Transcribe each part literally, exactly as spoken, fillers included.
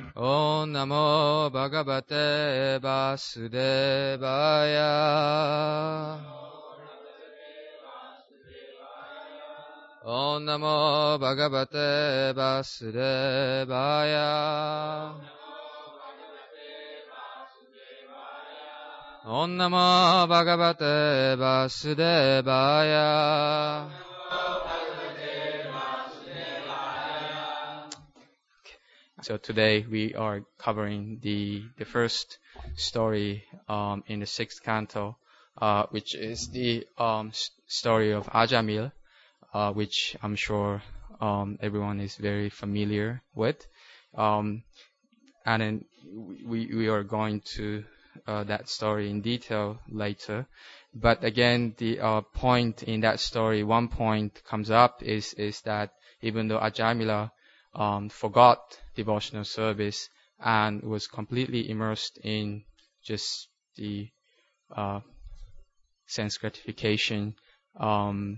Om Namo Bhagavate Vasudevaya. Om Namo Bhagavate Vasudevaya. Om Namo Bhagavate Vasudevaya. So today we are covering the the first story um, in the sixth canto, uh, which is the um, s- story of Ajamil, uh, which I'm sure um, everyone is very familiar with. Um, and then we we are going to uh, that story in detail later. But again, the uh, point in that story, one point comes up is is that even though Ajamila um, forgot devotional service and was completely immersed in just the uh, sense gratification, um,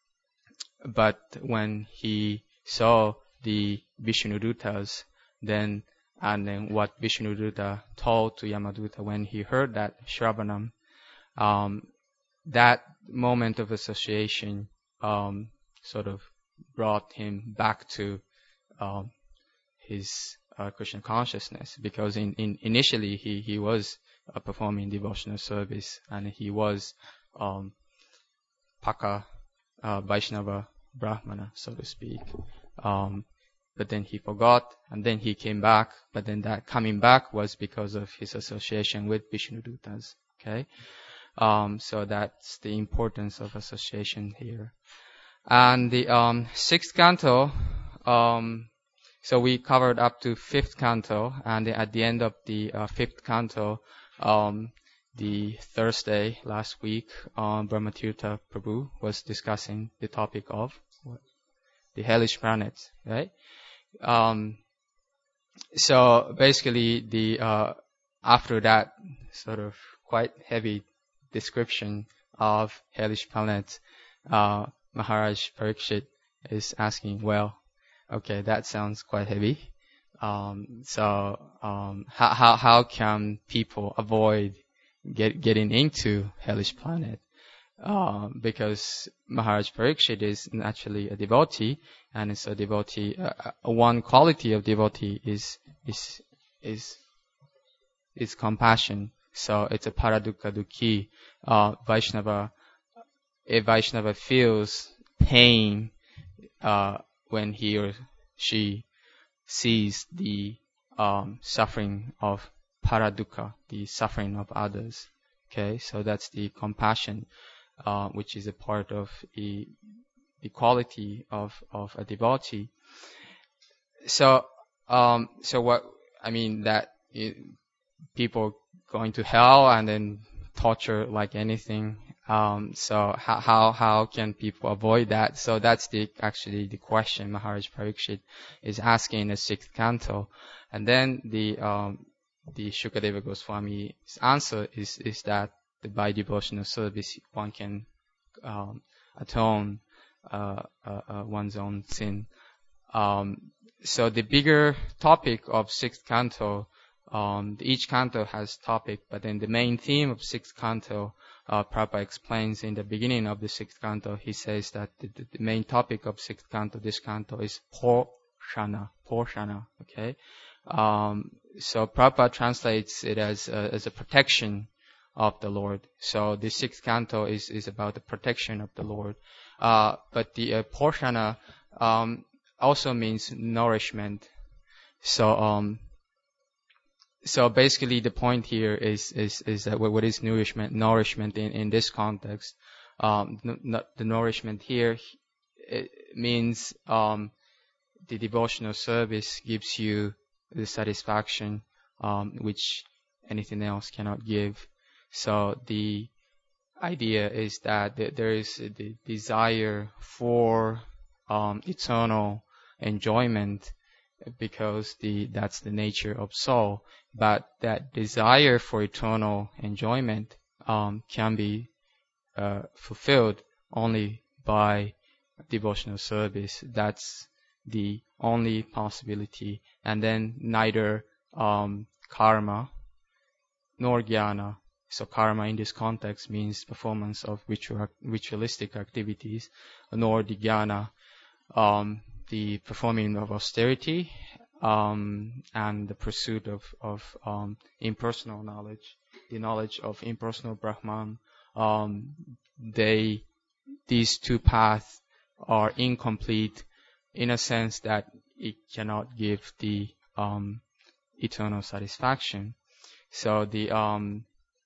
but when he saw the Vishnudutas, then and then what Vishnuduta told to Yamaduta when he heard that Shravanam, um, that moment of association um, sort of brought him back to um, his uh, Krishna consciousness, because in, in initially he he was uh, performing devotional service and he was um, Paka uh, Vaishnava Brahmana, so to speak. Um, but then he forgot, and then he came back. But then that coming back was because of his association with Vishnudutas. Okay, um, so that's the importance of association here. And the um, sixth canto. Um, So we covered up to fifth canto, and at the end of the uh, fifth canto, um, the Thursday last week, um, Brahmatirtha Prabhu was discussing the topic of what? The hellish planets, right? Um, so basically, the uh, after that sort of quite heavy description of hellish planets, uh, Maharaj Parikshit is asking, well, okay, that sounds quite heavy. Um, so um, how how how can people avoid get getting into hellish planet? Um, because Maharaj Parikshit is naturally a devotee, and it's a devotee. Uh, uh, one quality of devotee is is is is compassion. So it's a paradukha dukhi. Uh, Vaishnava, a Vaishnava feels pain uh, when he or she sees the um, suffering of paradukha, the suffering of others. Okay, so that's the compassion, uh, which is a part of the, the quality of, of a devotee. So, um, so what I mean that it, people going to hell and then torture like anything. Um, so how, how how can people avoid that? So that's the actually the question Maharaj Parikshit is asking in the sixth canto, and then the um, the Shukadeva Goswami's answer is is that by devotional service one can um, atone uh, uh, uh, one's own sin. Um, so the bigger topic of sixth canto. Um, each canto has topic, but then the main theme of sixth canto, uh, Prabhupada explains in the beginning of the sixth canto, he says that the, the, the main topic of sixth canto, this canto, is Porshana, Porshana, okay? Um, so Prabhupada translates it as a, as a protection of the Lord. So the sixth canto is, is about the protection of the Lord. Uh, but the uh, Porshana um, also means nourishment. So, um, So basically, the point here is is is that what is nourishment? Nourishment in, in this context, um, n- the nourishment here it means um, the devotional service gives you the satisfaction um, which anything else cannot give. So the idea is that there is the desire for um, eternal enjoyment, because the that's the nature of soul. But that desire for eternal enjoyment um, can be uh, fulfilled only by devotional service. That's the only possibility, and then neither um, karma nor jnana. So karma in this context means performance of ritual, ritualistic activities, nor the jnana, um, the performing of austerity, um, and the pursuit of, of um, impersonal knowledge, the knowledge of impersonal Brahman. Um, they, these two paths are incomplete in a sense that it cannot give the um, eternal satisfaction. So the um,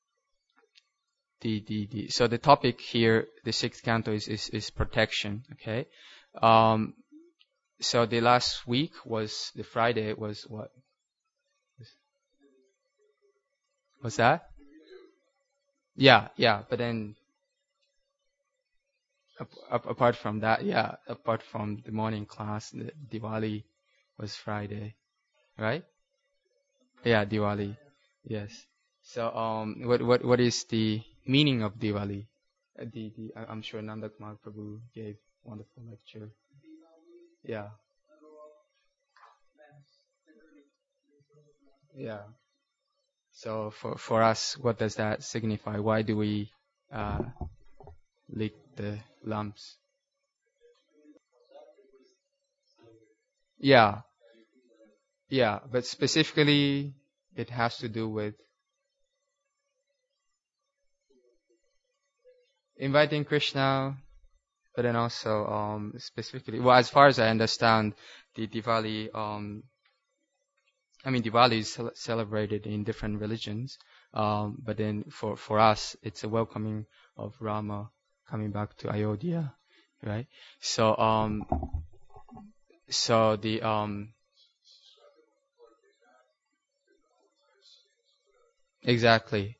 the, the the so the topic here, the sixth canto, is is, is protection. Okay. Um, so the last week was the Friday was what? What's that? Yeah, yeah. But then ap- apart from that, yeah, apart from the morning class, the Diwali was Friday, right? Yeah, Diwali. Yes. So um, what what what is the meaning of Diwali? Uh, the the I- I'm sure Nanda Kumar Prabhu gave wonderful lecture. Yeah. Yeah. So for for us, what does that signify? Why do we uh, lit the lamps? Yeah, yeah. But specifically, it has to do with inviting Krishna, but then also um, specifically, well, as far as I understand, the Diwali, um, I mean, Diwali is cel- celebrated in different religions, um, but then for for us, it's a welcoming of Rama coming back to Ayodhya, right? So um, so the um, exactly,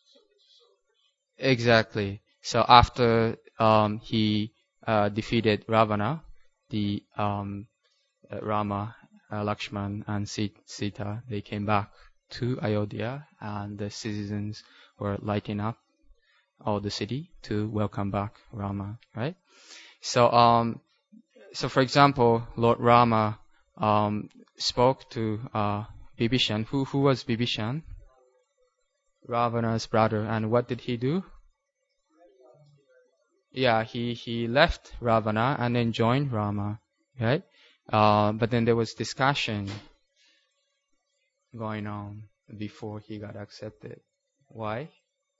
exactly. So after um, he uh, defeated Ravana, the um, uh, Rama, uh, Lakshman, and Si- Sita, they came back to Ayodhya, and the citizens were lighting up all the city to welcome back Rama, right? So, um, so for example, Lord Rama um, spoke to uh, Bibhishan. Who who was Bibhishan? Ravana's brother. And what did he do? Yeah, he he left Ravana and then joined Rama, right? Uh, but then there was discussion going on before he got accepted. Why?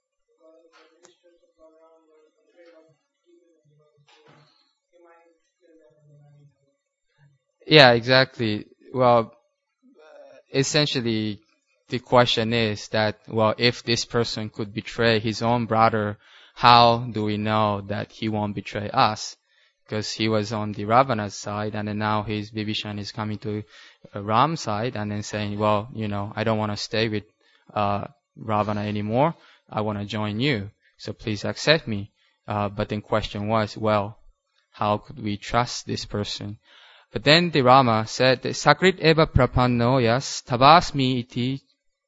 Yeah, exactly. Well, essentially, the question is that, well, if this person could betray his own brother, how do we know that he won't betray us? Because he was on the Ravana's side, and then now his Vibhishan is coming to uh, Ram's side, and then saying, well, you know, I don't want to stay with uh, Ravana anymore. I want to join you, so please accept me. Uh, but then question was, well, how could we trust this person? But then the Rama said, Sakrit eva prapanno yas tabasmi iti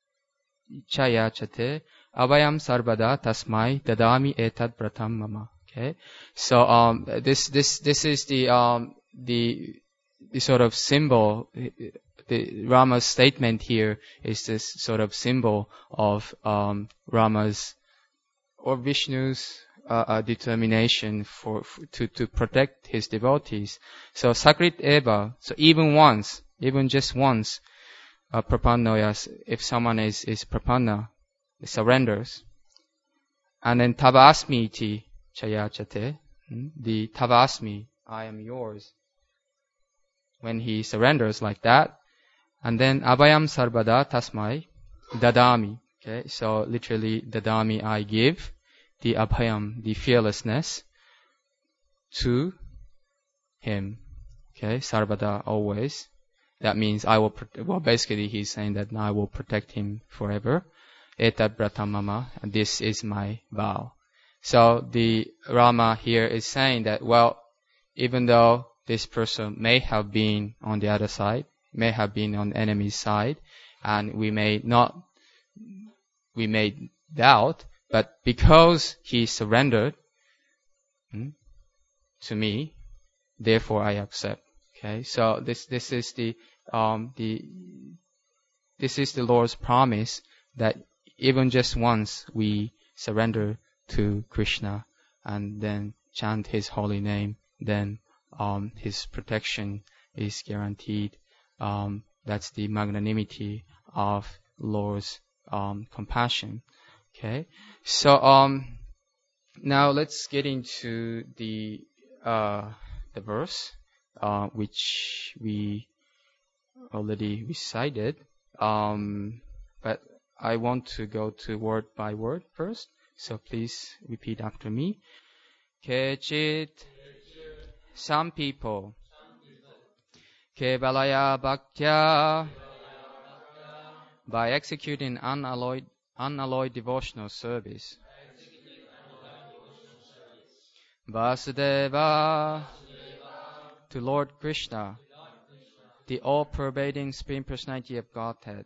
chayachate avayam sarvada tasmai dadami etad pratam mama. Okay, so um, this this this is the um, the the sort of symbol. The Rama's statement here is this sort of symbol of um, Rama's or Vishnu's uh, uh, determination for, for to to protect his devotees. So Sakrit Eva, so even once, even just once, uh, Prapannoyas, if someone is is Prapanna, surrenders, and then Tavasmi iti Chayachate, the Tavasmi, I am yours. When he surrenders like that, and then Abhayam Sarvada Tasmai Dadami. Okay, so literally Dadami, I give the abhayam, the fearlessness, to him. Okay, sarvada, always. That means I will, well, basically he's saying that I will protect him forever. Etad bratamama, and this is my vow. So the Rama here is saying that, well, even though this person may have been on the other side, may have been on the enemy's side, and we may not, we may doubt, but because he surrendered hmm, to me, therefore I accept. Okay, so this this is the um the this is the Lord's promise that even just once we surrender to Krishna and then chant His holy name, then um His protection is guaranteed. Um, that's the magnanimity of Lord's um compassion. Okay, so um now let's get into the uh the verse uh which we already recited. Um, but I want to go to word by word first. So please repeat after me. Kechit, some people. Kevalaya Bhaktya, by executing unalloyed, unalloyed devotional service. Vasudeva, to Lord Krishna, the all-pervading Supreme Personality of Godhead.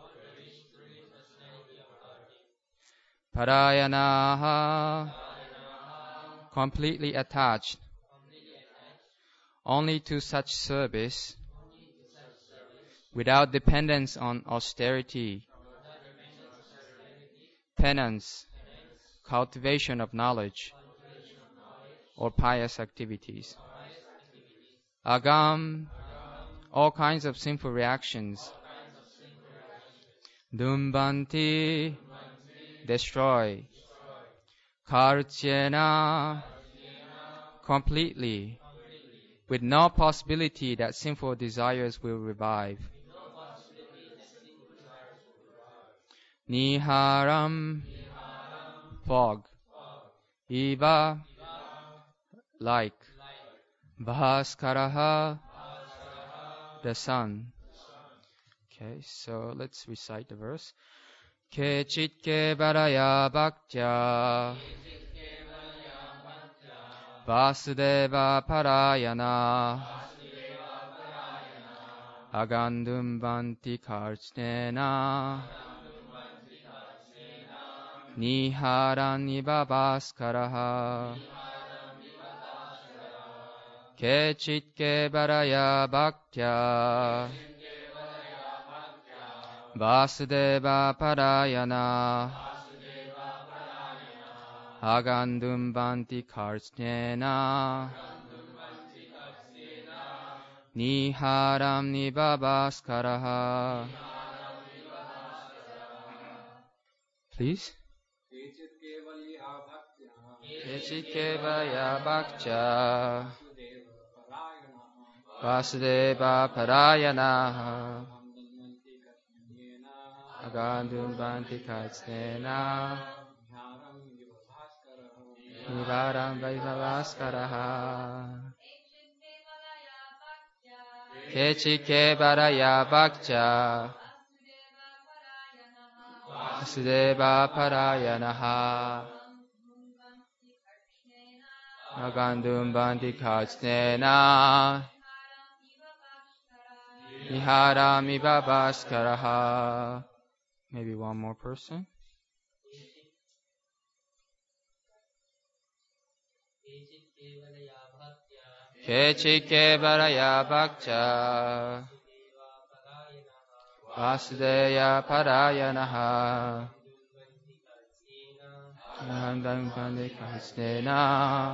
Parayanaha, completely attached only to such service without dependence on austerity, penance, cultivation of knowledge, or pious activities. Agam, all kinds of sinful reactions. Dumbanti, destroy. Karchena, completely, with no possibility that sinful desires will revive. Niharam, fog. Iva, like. Bhaskaraha, the sun. Okay, so let's recite the verse. Kechitke varaya bhaktya Vasudeva parayana Agandum vanti karchnena Niharan iva bhaskaraha Kechitke varaya bhaktya Vasudeva parayana Agandum vanti karchnena Niharam nibhabaskaraha. Please. Kechit kevalya bhaktya Vasudeva parayana Agandum vanti karchnena Nivaram vaibhavaskaraha. Kechike varaya bhaktya Vasudeva parayanaha Agandum vanti karchnena Niharam iva bhaskaraha. Maybe one more person. Kechike varaya bhaktya Vasudeva parayanaha Agandum vanti karchnena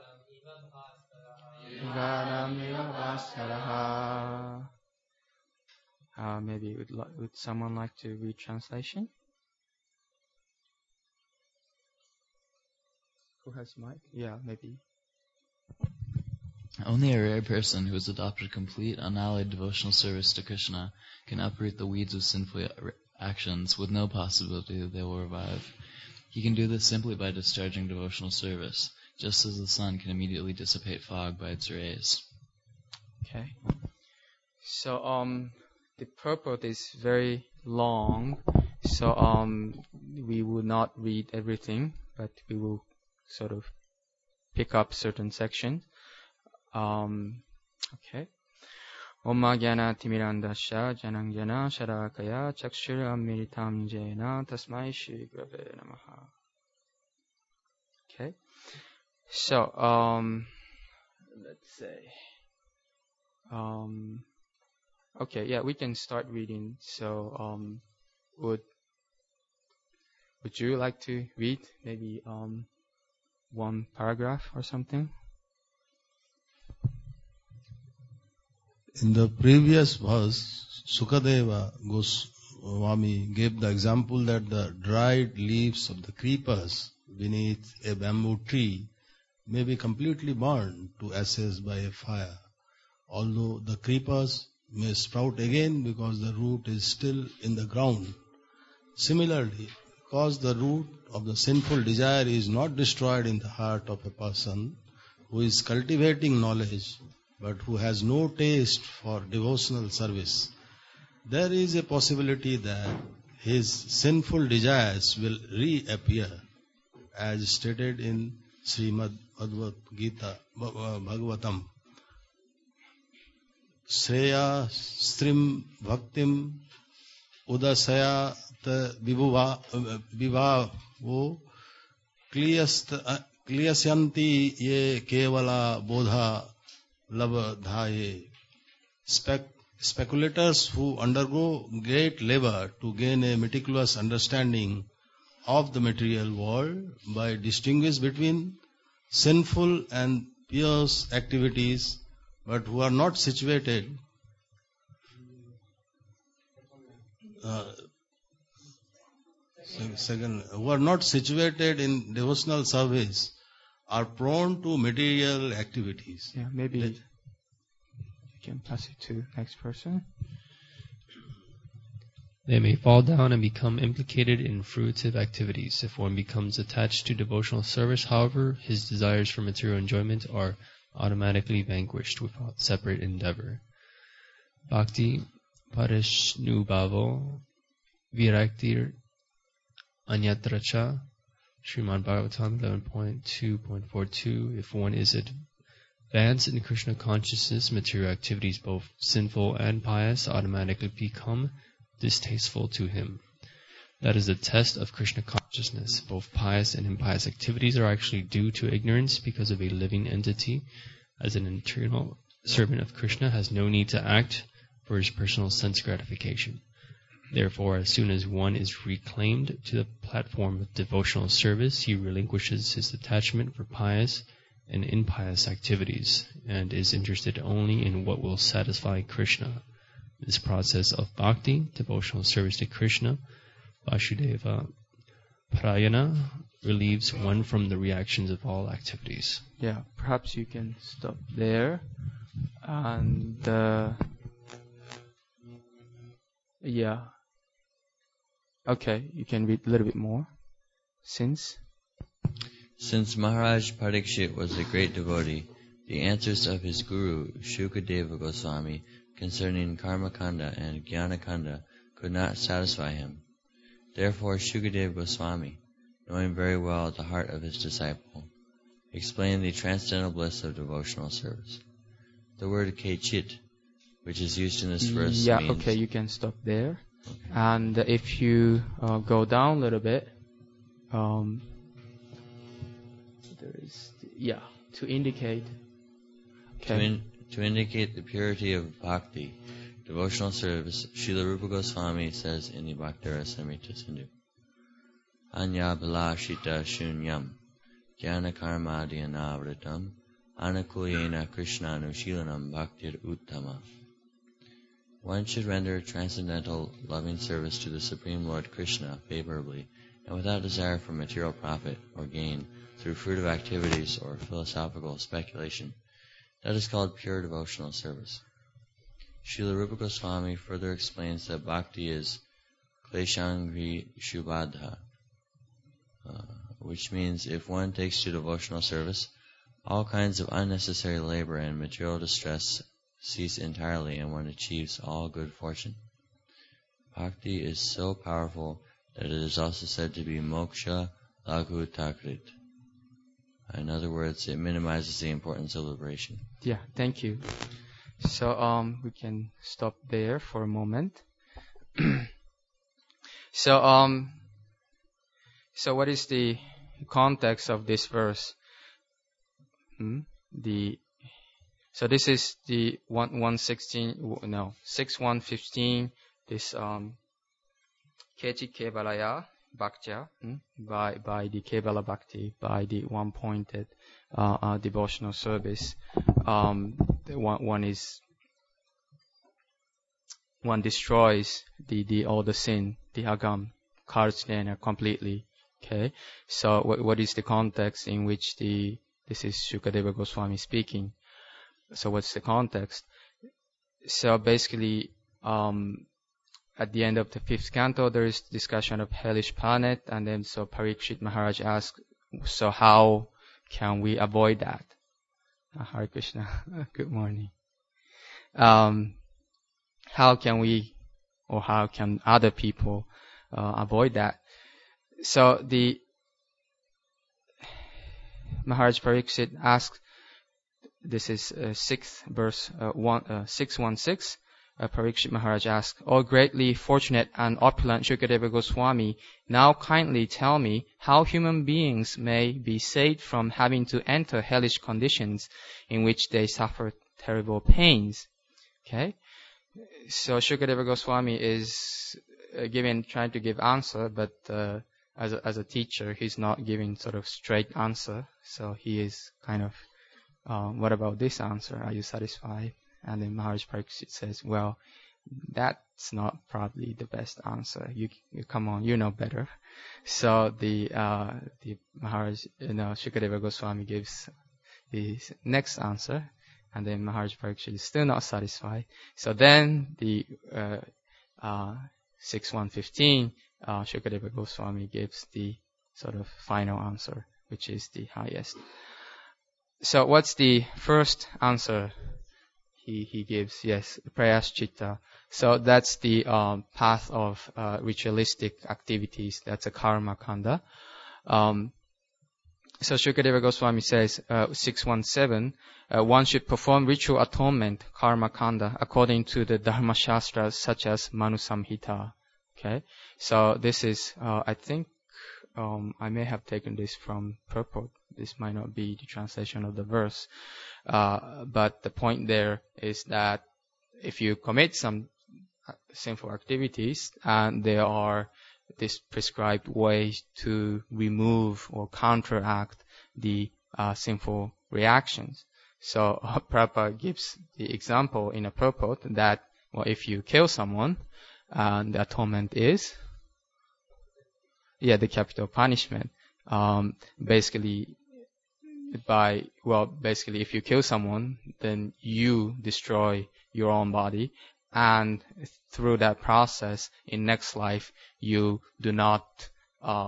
Niharam iva bhaskaraha. Uh, maybe would, li- would someone like to read translation? Who has mic? Yeah, maybe. Only a rare person who has adopted complete, unalloyed devotional service to Krishna can uproot the weeds of sinful actions with no possibility that they will revive. He can do this simply by discharging devotional service, just as the sun can immediately dissipate fog by its rays. Okay. So um, the purport is very long, so um, we will not read everything, but we will sort of pick up certain sections. Um, okay. Om Jnana Timirandasya Jananjana Sharakaya Chakshura Amritam Jena Tasmai Shri Gurave Namaha. Okay. So, um, let's say, Um, okay, yeah, we can start reading. So, um, would would you like to read maybe um one paragraph or something? In the previous verse, Sukadeva Goswami gave the example that the dried leaves of the creepers beneath a bamboo tree may be completely burned to ashes by a fire, although the creepers may sprout again because the root is still in the ground. Similarly, because the root of the sinful desire is not destroyed in the heart of a person who is cultivating knowledge, but who has no taste for devotional service, there is a possibility that his sinful desires will reappear, as stated in Srimad Bhagavad Gita, Bhagavatam. Shreya Strim Bhaktim Udasayat Vibhavo Kliyasyanti Ye Kevala Bodha Labdhaye. Spec- speculators who undergo great labor to gain a meticulous understanding of the material world by distinguish between sinful and pious activities, but who are not situated uh, second, who are not situated in devotional service are prone to material activities. Yeah, maybe you can pass it to next person. They may fall down and become implicated in fruitive activities. If one becomes attached to devotional service, however, his desires for material enjoyment are automatically vanquished without separate endeavor. Bhakti Parishnubhavo Viraktir Anyatracha, Srimad Bhagavatam eleven point two point forty-two. If one is advanced in Krishna consciousness, material activities, both sinful and pious, automatically become distasteful to him. That is the test of Krishna consciousness. Both pious and impious activities are actually due to ignorance because of a living entity. As an internal servant of Krishna has no need to act for his personal sense gratification. Therefore, as soon as one is reclaimed to the platform of devotional service, he relinquishes his attachment for pious and impious activities and is interested only in what will satisfy Krishna. This process of bhakti, devotional service to Krishna, Vasudeva Prayana, relieves one from the reactions of all activities. Yeah, perhaps you can stop there. And uh, yeah. Okay, you can read a little bit more. Since? Since Maharaj Parikshit was a great devotee, the answers of his guru, Shukadeva Goswami, concerning Karmakanda and Jnanakanda could not satisfy him. Therefore Shukadeva Goswami, knowing very well the heart of his disciple, explained the transcendental bliss of devotional service. The word kechit, which is used in this verse, yeah, means... okay, you can stop there. Okay. And if you uh, go down a little bit, um, there is, yeah, to indicate... Okay. To, in, to indicate the purity of bhakti, devotional service, Srila Rupa Goswami says in the Bhakti-rasamrita Sindhu, Anya Bhalashita Shunyam Jnana Karmadhyanavritam Anakuyena Krishnanushilanam Bhaktir Uttama. One should render transcendental loving service to the Supreme Lord Krishna favorably and without desire for material profit or gain through fruitive activities or philosophical speculation. That is called pure devotional service. Srila Rupa Goswami further explains that bhakti is kleshangri shubhadha, uh, which means if one takes to devotional service, all kinds of unnecessary labor and material distress cease entirely and one achieves all good fortune. Bhakti is so powerful that it is also said to be moksha laghu takrit. In other words, it minimizes the importance of liberation. Yeah, thank you. So um, we can stop there for a moment. so um, so what is the context of this verse? Hmm? The So this is the one one sixteen, no, six one fifteen. This um, Kechi Kevalaya Bhaktya hmm, by by the Kevala Bhakti, by the one pointed uh, uh, devotional service. Um, the one one is one destroys the the all the sin, the agam, karjnana completely. Okay, so what what is the context in which the this is Shukadeva Goswami speaking? So what's the context? So basically, um, at the end of the fifth canto, there is discussion of hellish planet, and then so Parikshit Maharaj asks, so how can we avoid that? Uh, Hare Krishna, good morning. Um, how can we, or how can other people uh, avoid that? So the Maharaj Parikshit asks, this is uh, sixth verse, uh, one, uh, six one six. Uh, Parikshit Maharaj asks, O greatly fortunate and opulent Shukadeva Goswami, now kindly tell me how human beings may be saved from having to enter hellish conditions in which they suffer terrible pains. Okay, so Shukadeva Goswami is uh, giving, trying to give answer, but uh, as a, as a teacher, he's not giving sort of straight answer. So he is kind of, uh, what about this answer? Are you satisfied? And then Maharaj Parikshit says, well, that's not probably the best answer. You, you come on, you know better. So the uh, the Maharaj, you know, Shukadeva Goswami gives the next answer, and then Maharaj Parikshit is still not satisfied. So then the uh, uh, six one fifteen, uh, Shukadeva Goswami gives the sort of final answer, which is the highest. So what's the first answer he he gives? Yes, Prayaschitta. So that's the um, path of uh, ritualistic activities. That's a karma kanda. Um, so Shukadeva Goswami says, uh, six one seven, uh, one should perform ritual atonement, karma kanda, according to the Dharma Shastras such as Manu Samhita. Okay, so this is, uh, I think, um, I may have taken this from purport. This might not be the translation of the verse. Uh, but the point there is that if you commit some sinful activities, and there are these prescribed ways to remove or counteract the uh, sinful reactions. So uh, Prabhupada gives the example in a purport that, well, if you kill someone, uh, the atonement is, yeah, the capital punishment. Um, basically, by, well, basically if you kill someone, then you destroy your own body, and through that process, in next life, you do not uh,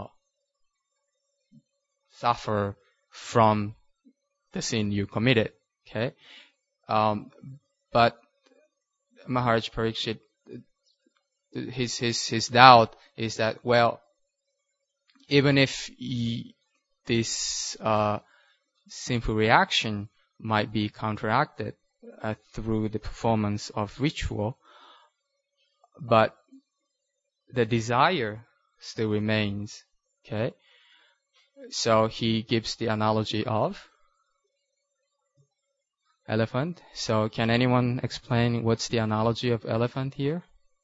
suffer from the sin you committed. Okay, um, but Maharaj Parikshit, his his his doubt is that, well, even if he, this uh, sinful reaction might be counteracted uh, through the performance of ritual, but the desire still remains. Okay, so he gives the analogy of elephant. So can anyone explain what's the analogy of elephant here?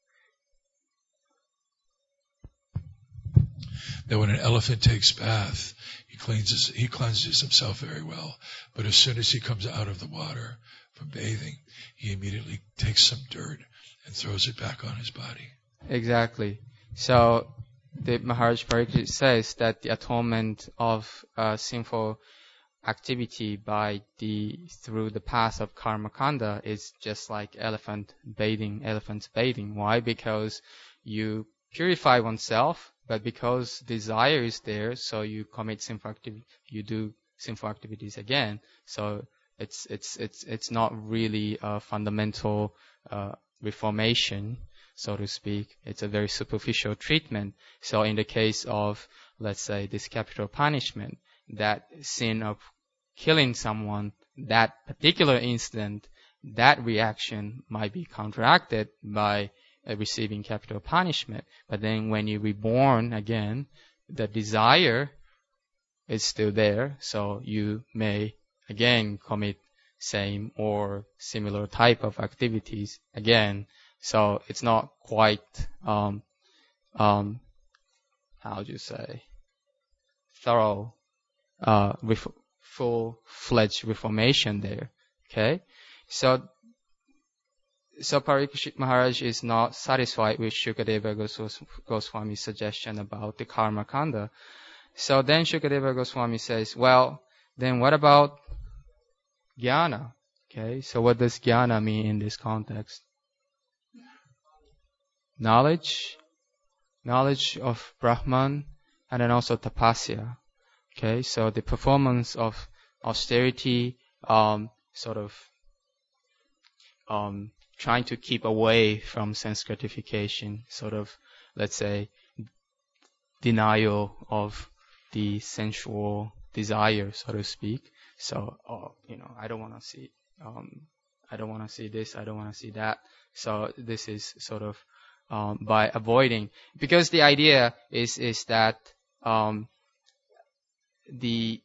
That when an elephant takes bath, he cleanses he cleanses himself very well. But as soon as he comes out of the water from bathing, he immediately takes some dirt and throws it back on his body. Exactly. So the Maharaj Parikshit says that the atonement of uh, sinful activity by the through the path of karma kanda is just like elephant bathing, elephants bathing. Why? Because you purify oneself, but because desire is there, so you commit sinful activity, you do sinful activities again. So it's it's it's it's not really a fundamental uh, reformation, so to speak. It's a very superficial treatment. So in the case of, let's say, this capital punishment, that sin of killing someone, that particular incident, that reaction might be counteracted by uh, receiving capital punishment. But then when you reborn again, the desire is still there, so you may again commit same or similar type of activities again. So it's not quite, um, um, how do you say, thorough, uh, ref- full-fledged reformation there. Okay, so so Parikshit Maharaj is not satisfied with Shukadeva Goswas- Goswami's suggestion about the karma kanda. So then Shukadeva Goswami says, well, then what about jnana? Okay, so what does jnana mean in this context? Knowledge, knowledge of Brahman, and then also tapasya. Okay, so the performance of austerity, um, sort of um, trying to keep away from sense gratification, sort of, let's say, denial of the sensual desire, so to speak. So, oh, you know, I don't want to see, um, I don't want to see this, I don't want to see that. So this is sort of um, by avoiding, because the idea is is that um, the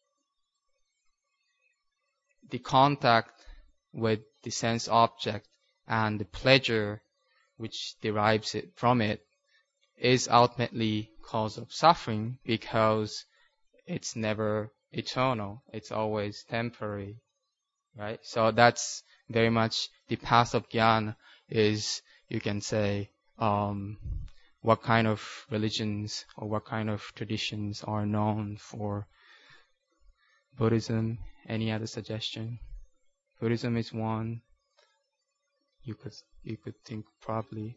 the contact with the sense object and the pleasure which derives it from it is ultimately cause of suffering, because it's never eternal, it's always temporary, right? So that's very much the path of jnana. Is, you can say, um, what kind of religions or what kind of traditions are known for Buddhism? Any other suggestion? Buddhism is one. You could you could think probably.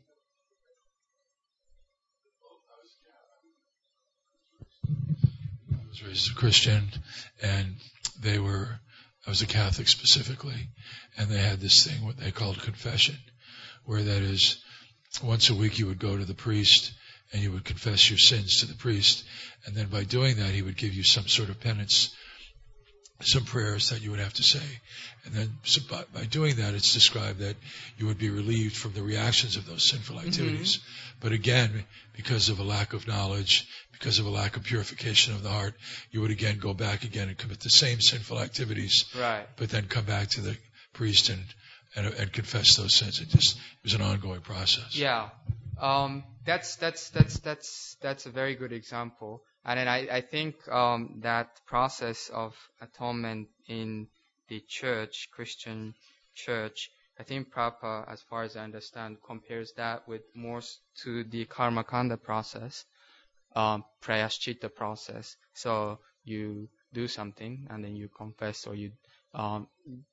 I was raised a Christian, and they were, I was a Catholic specifically, and they had this thing, what they called confession, where that is, once a week you would go to the priest and you would confess your sins to the priest, and then by doing that he would give you some sort of penance, some prayers that you would have to say. And then so by, by doing that, it's described that you would be relieved from the reactions of those sinful activities. Mm-hmm. But again, because of a lack of knowledge, because of a lack of purification of the heart, you would again go back again and commit the same sinful activities. Right. But then come back to the priest and and, and confess those sins. It just it was an ongoing process. Yeah. Um, that's that's that's that's that's a very good example. And then I, I think um, that process of atonement in the church, Christian church, I think Prabhupada, as far as I understand, compares that with more to the karma kanda process, um, prayashchitta process. So you do something and then you confess, or you um,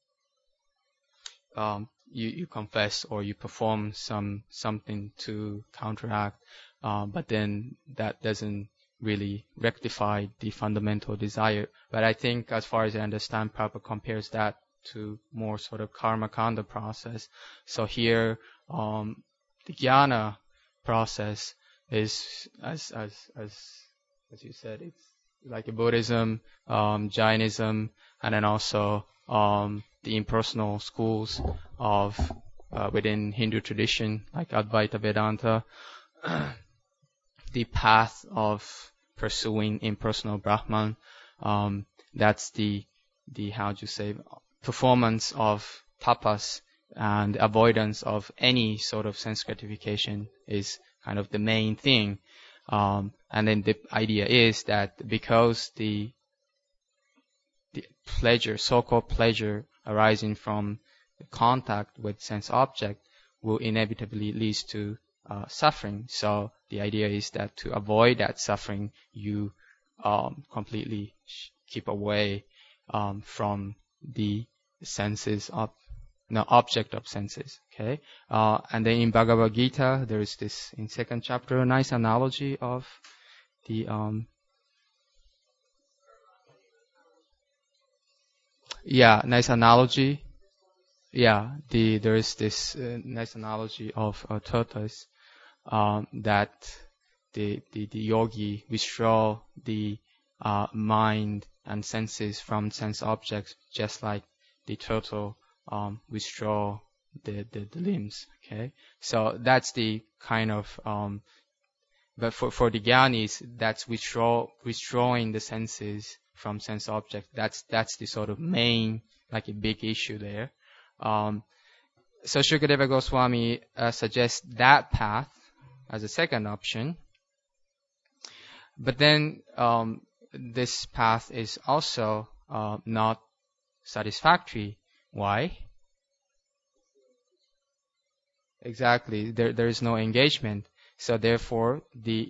um, you, you confess or you perform some something to counteract, uh, but then that doesn't really rectify the fundamental desire. But I think, as far as I understand, Prabhupada compares that to more sort of karma kanda process. So here, um, the jnana process is, as as as as you said, it's like a Buddhism, um, Jainism, and then also um, the impersonal schools of uh, within Hindu tradition, like Advaita Vedanta, the path of pursuing impersonal Brahman. Um, that's the the how do you say performance of tapas, and avoidance of any sort of sense gratification is kind of the main thing. Um, and then the idea is that because the the pleasure, so-called pleasure arising from the contact with sense object, will inevitably lead to uh, suffering. So the idea is that to avoid that suffering, you um, completely sh- keep away um, from the senses of no object of senses. Okay, uh, and then in Bhagavad Gita, there is this in second chapter, a nice analogy of the um, yeah, nice analogy. Yeah, the there is this uh, nice analogy of a tortoise um, that the, the the yogi withdraw the uh, mind and senses from sense objects, just like the turtle um, withdraw the, the the limbs. Okay, so that's the kind of um, but for for the jnanis, that's withdraw withdrawing the senses from sense objects. That's that's the sort of main like a big issue there. Um, so Shukadeva Goswami uh, suggests that path as a second option. But then um, this path is also uh, not satisfactory. Why? Exactly. There, there is no engagement. So therefore, the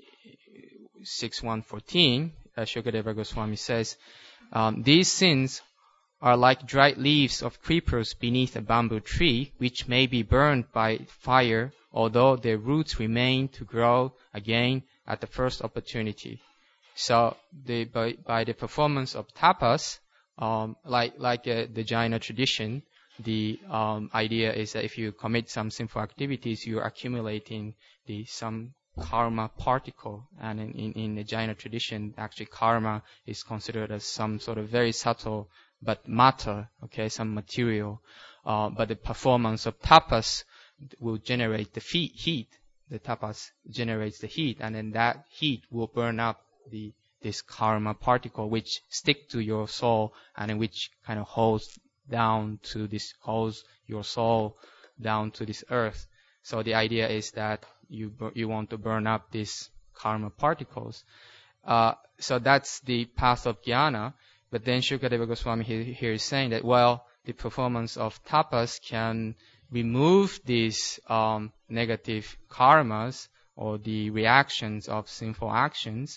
six one fourteen, uh, Shukadeva Goswami says, um, these sins are like dried leaves of creepers beneath a bamboo tree, which may be burned by fire, although their roots remain to grow again at the first opportunity. So the, by, by the performance of tapas, um, like like uh, the Jaina tradition, the um, idea is that if you commit some sinful activities, you're accumulating the some karma particle. And in, in, in the Jaina tradition, actually karma is considered as some sort of very subtle but matter, okay, some material. Uh, but the performance of tapas will generate the heat, heat. The tapas generates the heat, and then that heat will burn up the this karma particle, which stick to your soul, and in which kind of holds down to this, holds your soul down to this earth. So the idea is that you you want to burn up these karma particles. Uh, so that's the path of jnana. But then Shukadeva Goswami here, here is saying that, well, the performance of tapas can remove these um, negative karmas or the reactions of sinful actions.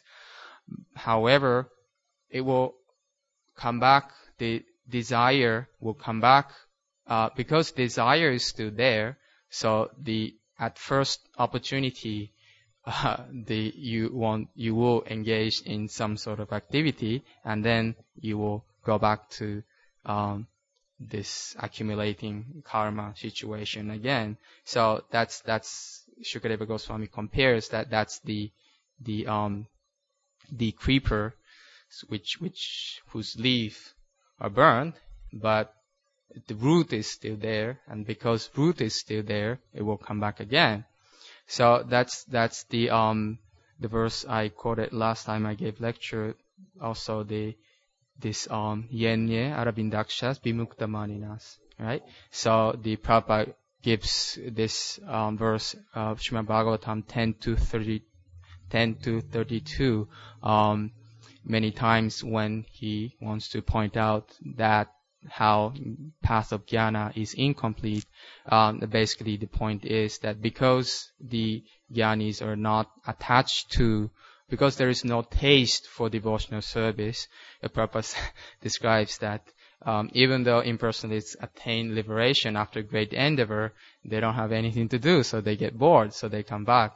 However, it will come back, the desire will come back, uh, because desire is still there. So the at first opportunity, uh, the you want you will engage in some sort of activity, and then you will go back to um, this accumulating karma situation again. So that's that's Shukadeva Goswami compares that that's the the um the creeper which which whose leaves are burned, but the root is still there, and because root is still there, it will come back again. So that's that's the um the verse I quoted last time I gave lecture. Also the this um yenye arabindakshas bimukta maninas, right? So the Prabhupada gives this um, verse of Srimad Bhagavatam ten to thirty, ten to thirty-two um, many times when he wants to point out that how path of jnana is incomplete. Um, basically, the point is that because the jnanis are not attached to, because there is no taste for devotional service, the purpose describes that um, even though impersonalists attain liberation after great endeavor, they don't have anything to do, so they get bored, so they come back.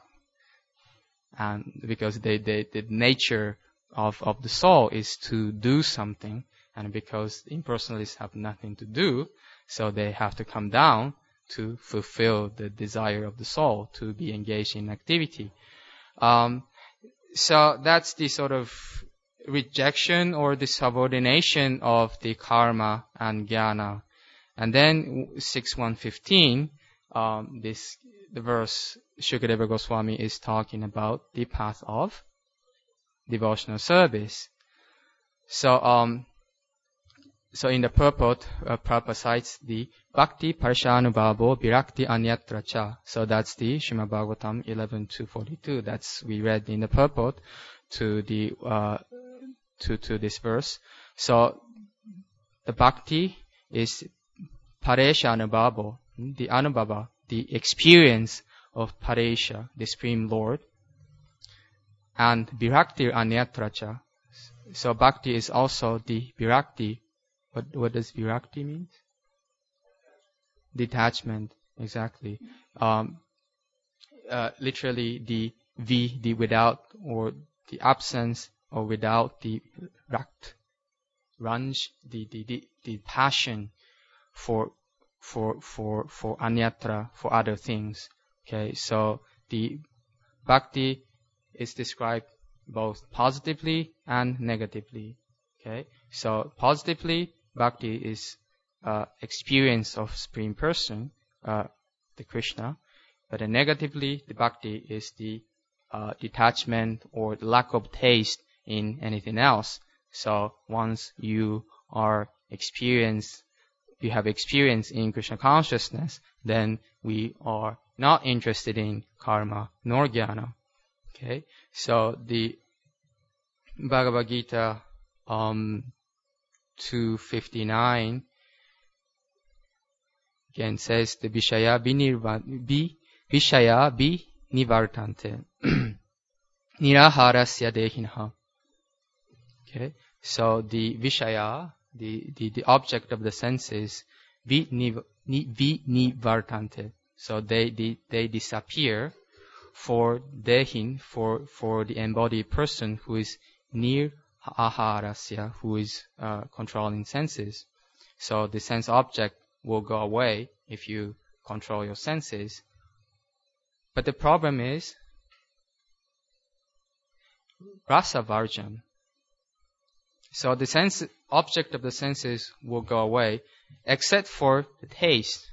And because they, they, the nature of, of the soul is to do something, and because impersonalists have nothing to do, so they have to come down to fulfill the desire of the soul to be engaged in activity. Um, so that's the sort of rejection or the subordination of the karma and jnana. And then six one fifteen, um, this the verse Shukadeva Goswami is talking about the path of devotional service. So um. So in the purport, uh, Prabhupada cites the Bhakti Parshanubhavo Virakti Anyatra Cha. So that's the Srimad Bhagavatam eleven two forty-two. That's we read in the purport to the uh, to to this verse. So the Bhakti is Paresha Anubhavo, the Anubhava, the experience of Paresha, the Supreme Lord, and Virakti Anyatra Cha. So Bhakti is also the Virakti. What, what does virakti mean? Detachment, exactly. Um, uh, literally, the vi, the without, or the absence, or without the rakt, ranj, the, the, the, the passion for, for, for, for anyatra, for other things. Okay, so the bhakti is described both positively and negatively. Okay, so positively, Bhakti is uh, experience of Supreme Person, uh, the Krishna. But uh, negatively, the Bhakti is the uh, detachment or the lack of taste in anything else. So once you are experienced you have experience in Krishna consciousness, then we are not interested in karma nor jnana. Okay, so the Bhagavad Gita um, two fifty-nine again says the Vishaya binirva- Vishaya binivartante niraharasya dehinha. Okay, so the Vishaya, the, the, the object of the senses, vinivartante. So they, they, they disappear for dehin, for, for the embodied person who is near aharasya, who is uh, controlling senses. So the sense object will go away if you control your senses. But the problem is rasa varjan. So the sense object of the senses will go away, except for the taste.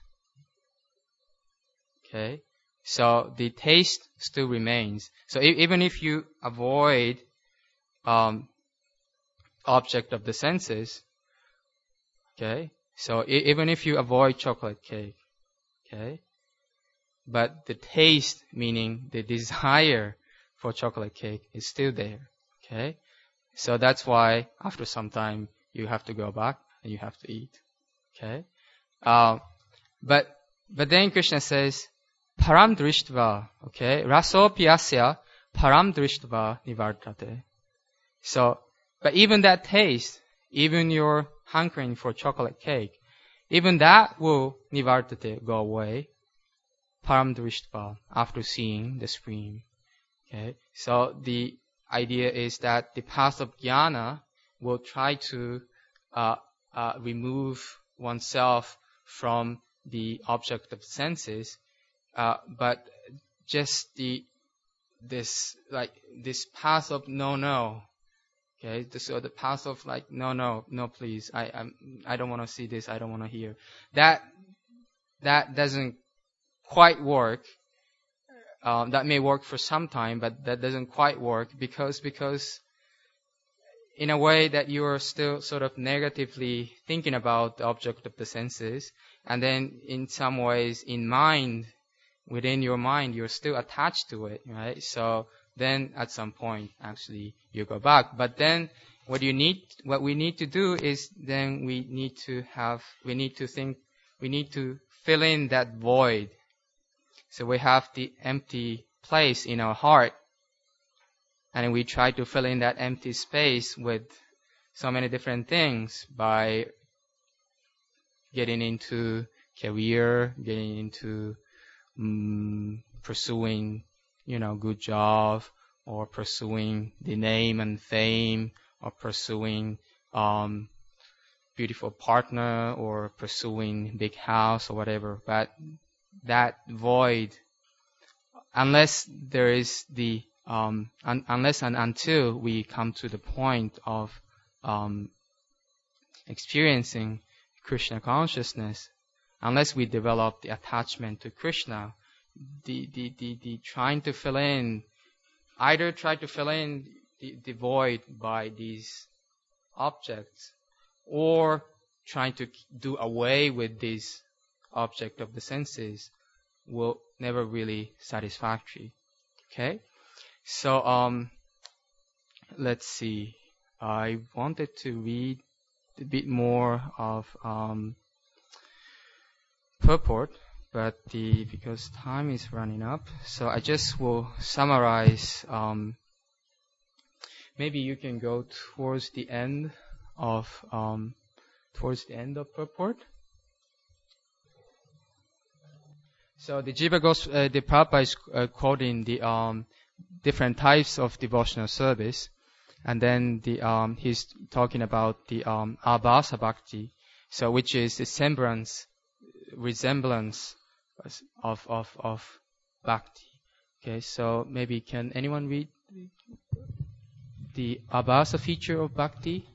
Okay, so the taste still remains. So e- even if you avoid um, object of the senses, okay, so e- even if you avoid chocolate cake, okay, but the taste, meaning the desire for chocolate cake, is still there. Okay, so that's why after some time you have to go back and you have to eat. Okay, uh, but but then Krishna says param drishtva. Okay, rasopi asya param drishtva nivartate. So, but even that taste, even your hankering for chocolate cake, even that will nivartate, go away. Param drishtva, after seeing the stream. Okay, so the idea is that the path of jnana will try to uh, uh, remove oneself from the object of senses, uh, but just the this like this path of no no, okay, so the path of like no no no please, I I'm, I don't want to see this, I don't want to hear that. That doesn't quite work. Um, that may work for some time, but that doesn't quite work because because in a way that you are still sort of negatively thinking about the object of the senses, and then in some ways in mind, within your mind, you're still attached to it, right? So then at some point actually you go back. But then what you need, what we need to do is then we need to have, we need to think, we need to fill in that void. So we have the empty place in our heart, and we try to fill in that empty space with so many different things by getting into career, getting into um, pursuing, you know, good job, or pursuing the name and fame, or pursuing um, beautiful partner, or pursuing big house or whatever. But that void, unless there is the um, un- unless and until we come to the point of um, experiencing Krishna consciousness, unless we develop the attachment to Krishna, the the the, the trying to fill in, either try to fill in the, the void by these objects, or trying to do away with this object of the senses, will never really satisfactory. Okay, so um, let's see. I wanted to read a bit more of um, purport, but the because time is running up, so I just will summarize. Um, maybe you can go towards the end of um, towards the end of purport. So the Jiva Gos, uh, the Prabhupada is uh, quoting the um, different types of devotional service, and then the um, he's talking about the um, abhasa bhakti, so which is the semblance, resemblance of of of bhakti. Okay, so maybe can anyone read the abhasa feature of bhakti?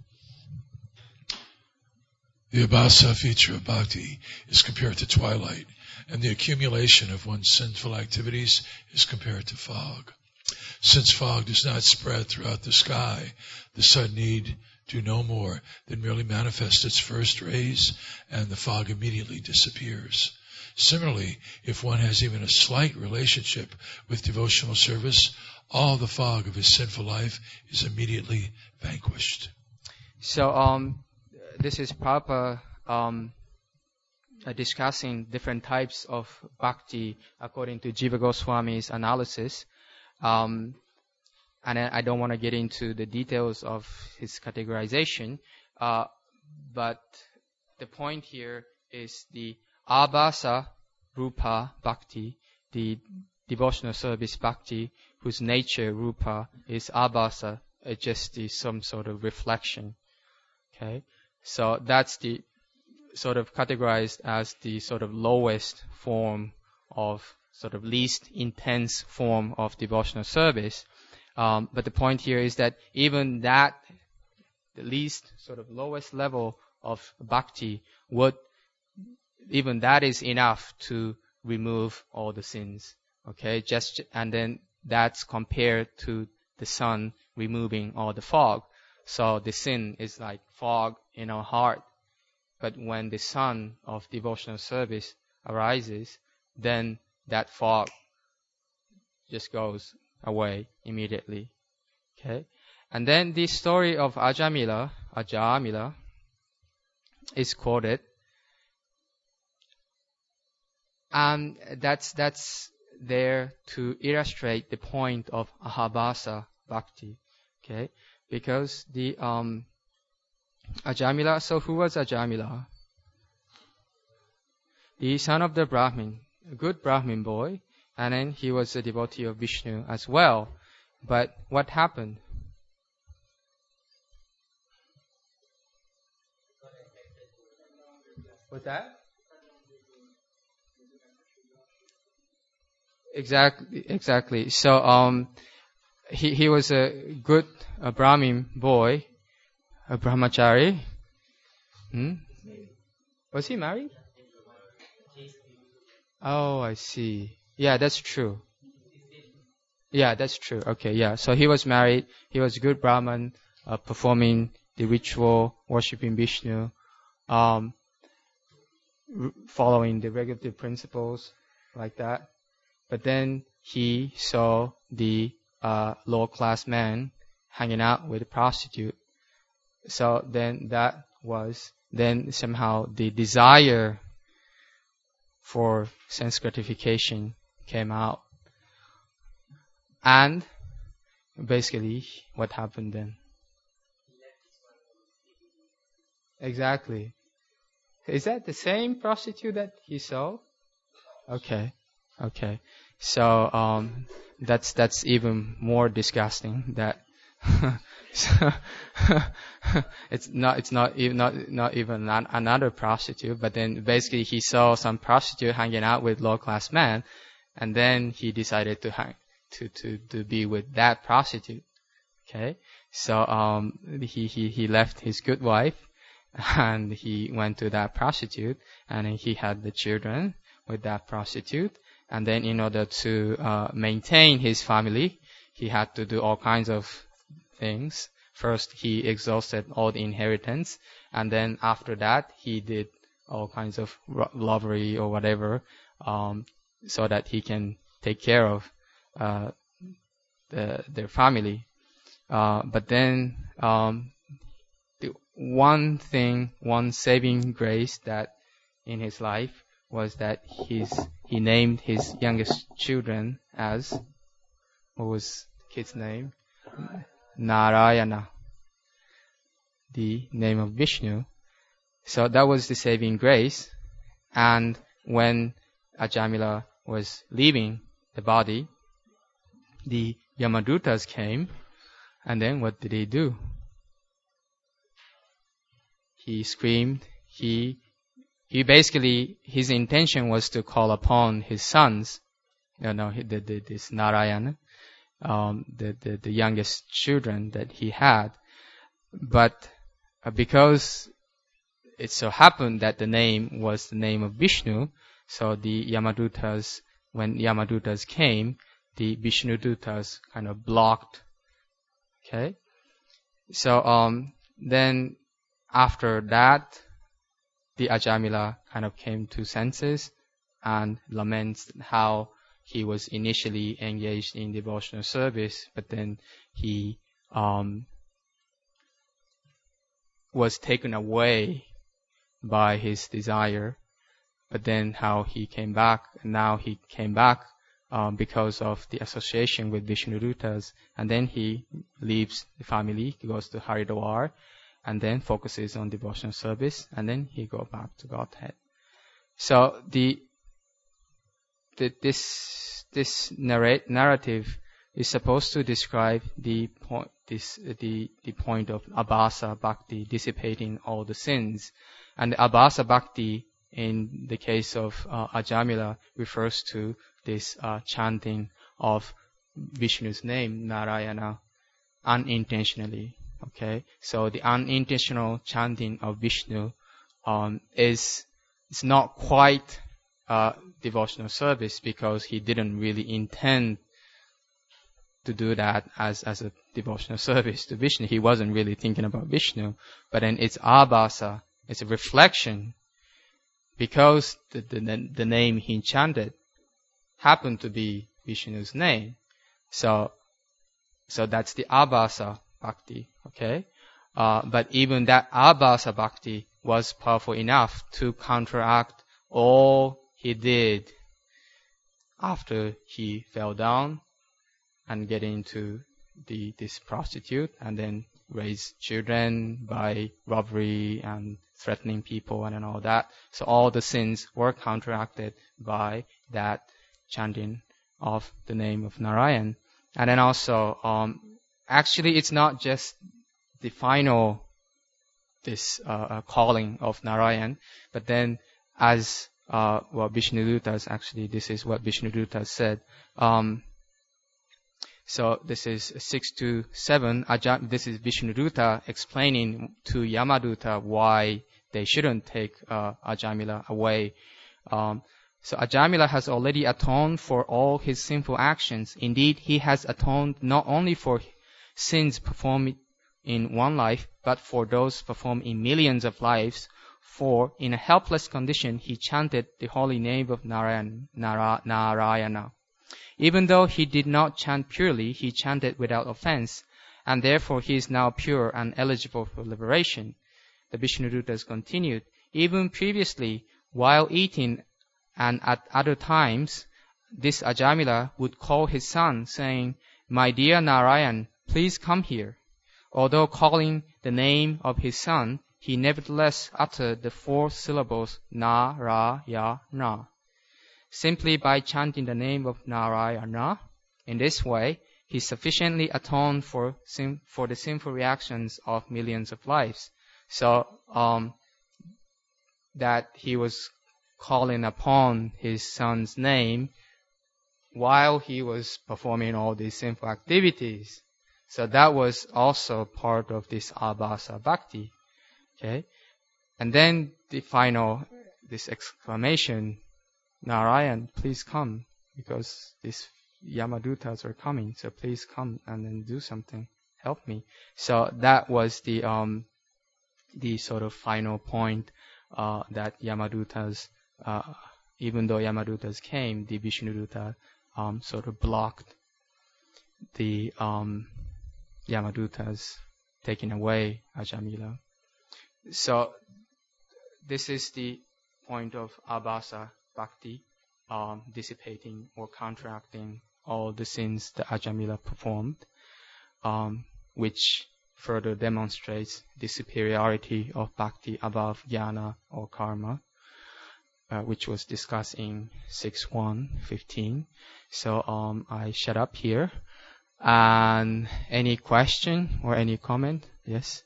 The abhasa feature of bhakti is compared to twilight, and the accumulation of one's sinful activities is compared to fog. Since fog does not spread throughout the sky, the sun need do no more than merely manifest its first rays, and the fog immediately disappears. Similarly, if one has even a slight relationship with devotional service, all the fog of his sinful life is immediately vanquished. So um, this is Prabhupada um, uh, discussing different types of bhakti according to Jiva Goswami's analysis. Um, and I, I don't want to get into the details of his categorization, uh, but the point here is the Abhasa Rupa Bhakti, the devotional service bhakti, whose nature, Rupa, is Abhasa, it just is some sort of reflection. Okay? So that's the sort of categorized as the sort of lowest form of, sort of least intense form of devotional service. Um, but the point here is that even that, the least sort of lowest level of bhakti would, even that is enough to remove all the sins. Okay, just, and then that's compared to the sun removing all the fog. So the sin is like fog in our heart. But when the sun of devotional service arises, then that fog just goes away immediately. Okay, and then the story of Ajamila, Ajamila, is quoted. And that's that's there to illustrate the point of Ahabhasa Bhakti, okay? Because the um, Ajamila. So who was Ajamila? The son of the Brahmin, a good Brahmin boy, and then he was a devotee of Vishnu as well. But what happened? What's that? Exactly, exactly. So, um, he he was a good a Brahmin boy, a brahmachari. Hmm? Was he married? Oh, I see. Yeah, that's true. Yeah, that's true. Okay, yeah. So he was married. He was a good Brahman, uh, performing the ritual, worshipping Vishnu, um, r- following the regulative principles, like that. But then he saw the uh, low-class man hanging out with a prostitute. So then that was, then somehow the desire for sense gratification came out. And basically, what happened then? Exactly. Is that the same prostitute that he saw? Okay. Okay, so um, that's that's even more disgusting. That so it's not it's not even not not even an, another prostitute, but then basically he saw some prostitute hanging out with low class man, and then he decided to hang to to to be with that prostitute. Okay, so um he he he left his good wife, and he went to that prostitute, and he had the children with that prostitute. And then in order to uh, maintain his family, he had to do all kinds of things. First, he exhausted all the inheritance. And then after that, he did all kinds of robbery or whatever, um, so that he can take care of uh, the, their family. Uh, but then um, the one thing, one saving grace that in his life was that his he named his youngest children as, what was the kid's name? Narayana, the name of Vishnu. So that was the saving grace. And when Ajamila was leaving the body, the Yamadutas came, and then what did he do? He screamed, he He basically, his intention was to call upon his sons, you know, the, the, this Narayana, um, the, the, the youngest children that he had. But uh, because it so happened that the name was the name of Vishnu, so the Yamadutas, when Yamadutas came, the Vishnudutas kind of blocked. Okay? So, um, then after that, the Ajamila kind of came to senses and laments how he was initially engaged in devotional service, but then he um, was taken away by his desire. But then how he came back, and now he came back um, because of the association with Vishnudutas, and then he leaves the family, he goes to Haridwar, and then focuses on devotional service, and then he goes back to Godhead. So the, the this this narrate, narrative is supposed to describe the point this the the point of abhasa bhakti, dissipating all the sins, and the abhasa bhakti in the case of uh, Ajamila refers to this uh, chanting of Vishnu's name, Narayana, unintentionally. Okay, so the unintentional chanting of Vishnu um, is it's not quite uh, devotional service, because he didn't really intend to do that as as a devotional service to Vishnu. He wasn't really thinking about Vishnu, but then it's abhasa, it's a reflection. Because the, the the name he chanted happened to be Vishnu's name, so so that's the abhasa bhakti. Okay, uh, but even that abhasa bhakti was powerful enough to counteract all he did after he fell down and get into the this prostitute, and then raise children by robbery and threatening people and, and all that. So all the sins were counteracted by that chanting of the name of Narayan. And then also, um, actually it's not just the final, this uh, calling of Narayan, but then as, uh, well, Vishnudutas, actually this is what Vishnudutas said, um, so this is six to seven. This is Vishnuduta explaining to Yamaduta why they shouldn't take uh, Ajamila away. Um, so Ajamila has already atoned for all his sinful actions. Indeed, he has atoned not only for sins performed in one life, but for those performed in millions of lives. For in a helpless condition, he chanted the holy name of Narayan, Nara, Narayana. Even though he did not chant purely, he chanted without offense, and therefore he is now pure and eligible for liberation. The Vishnudutas continued, even previously, while eating and at other times, this Ajamila would call his son, saying, "My dear Narayan, please come here." Although calling the name of his son, he nevertheless uttered the four syllables Na-ra-ya-na. Simply by chanting the name of Narayana, in this way, he sufficiently atoned for sin, for the sinful reactions of millions of lives. So, um, that he was calling upon his son's name while he was performing all these sinful activities. So that was also part of this abhasa bhakti. Okay? And then the final, this exclamation, Narayan, please come, because these Yamadutas are coming, so please come and then do something, help me. So that was the um the sort of final point uh, that Yamadutas, uh, even though Yamadutas came, the Vishnuduta um, sort of blocked the um, Yamadutas taking away Ajamila. So this is the point of abhasa bhakti, um, dissipating or counteracting all the sins that Ajamila performed, um, which further demonstrates the superiority of bhakti above jnana or karma, uh, which was discussed in six one fifteen. So um, I shut up here. And any question or any comment? Yes?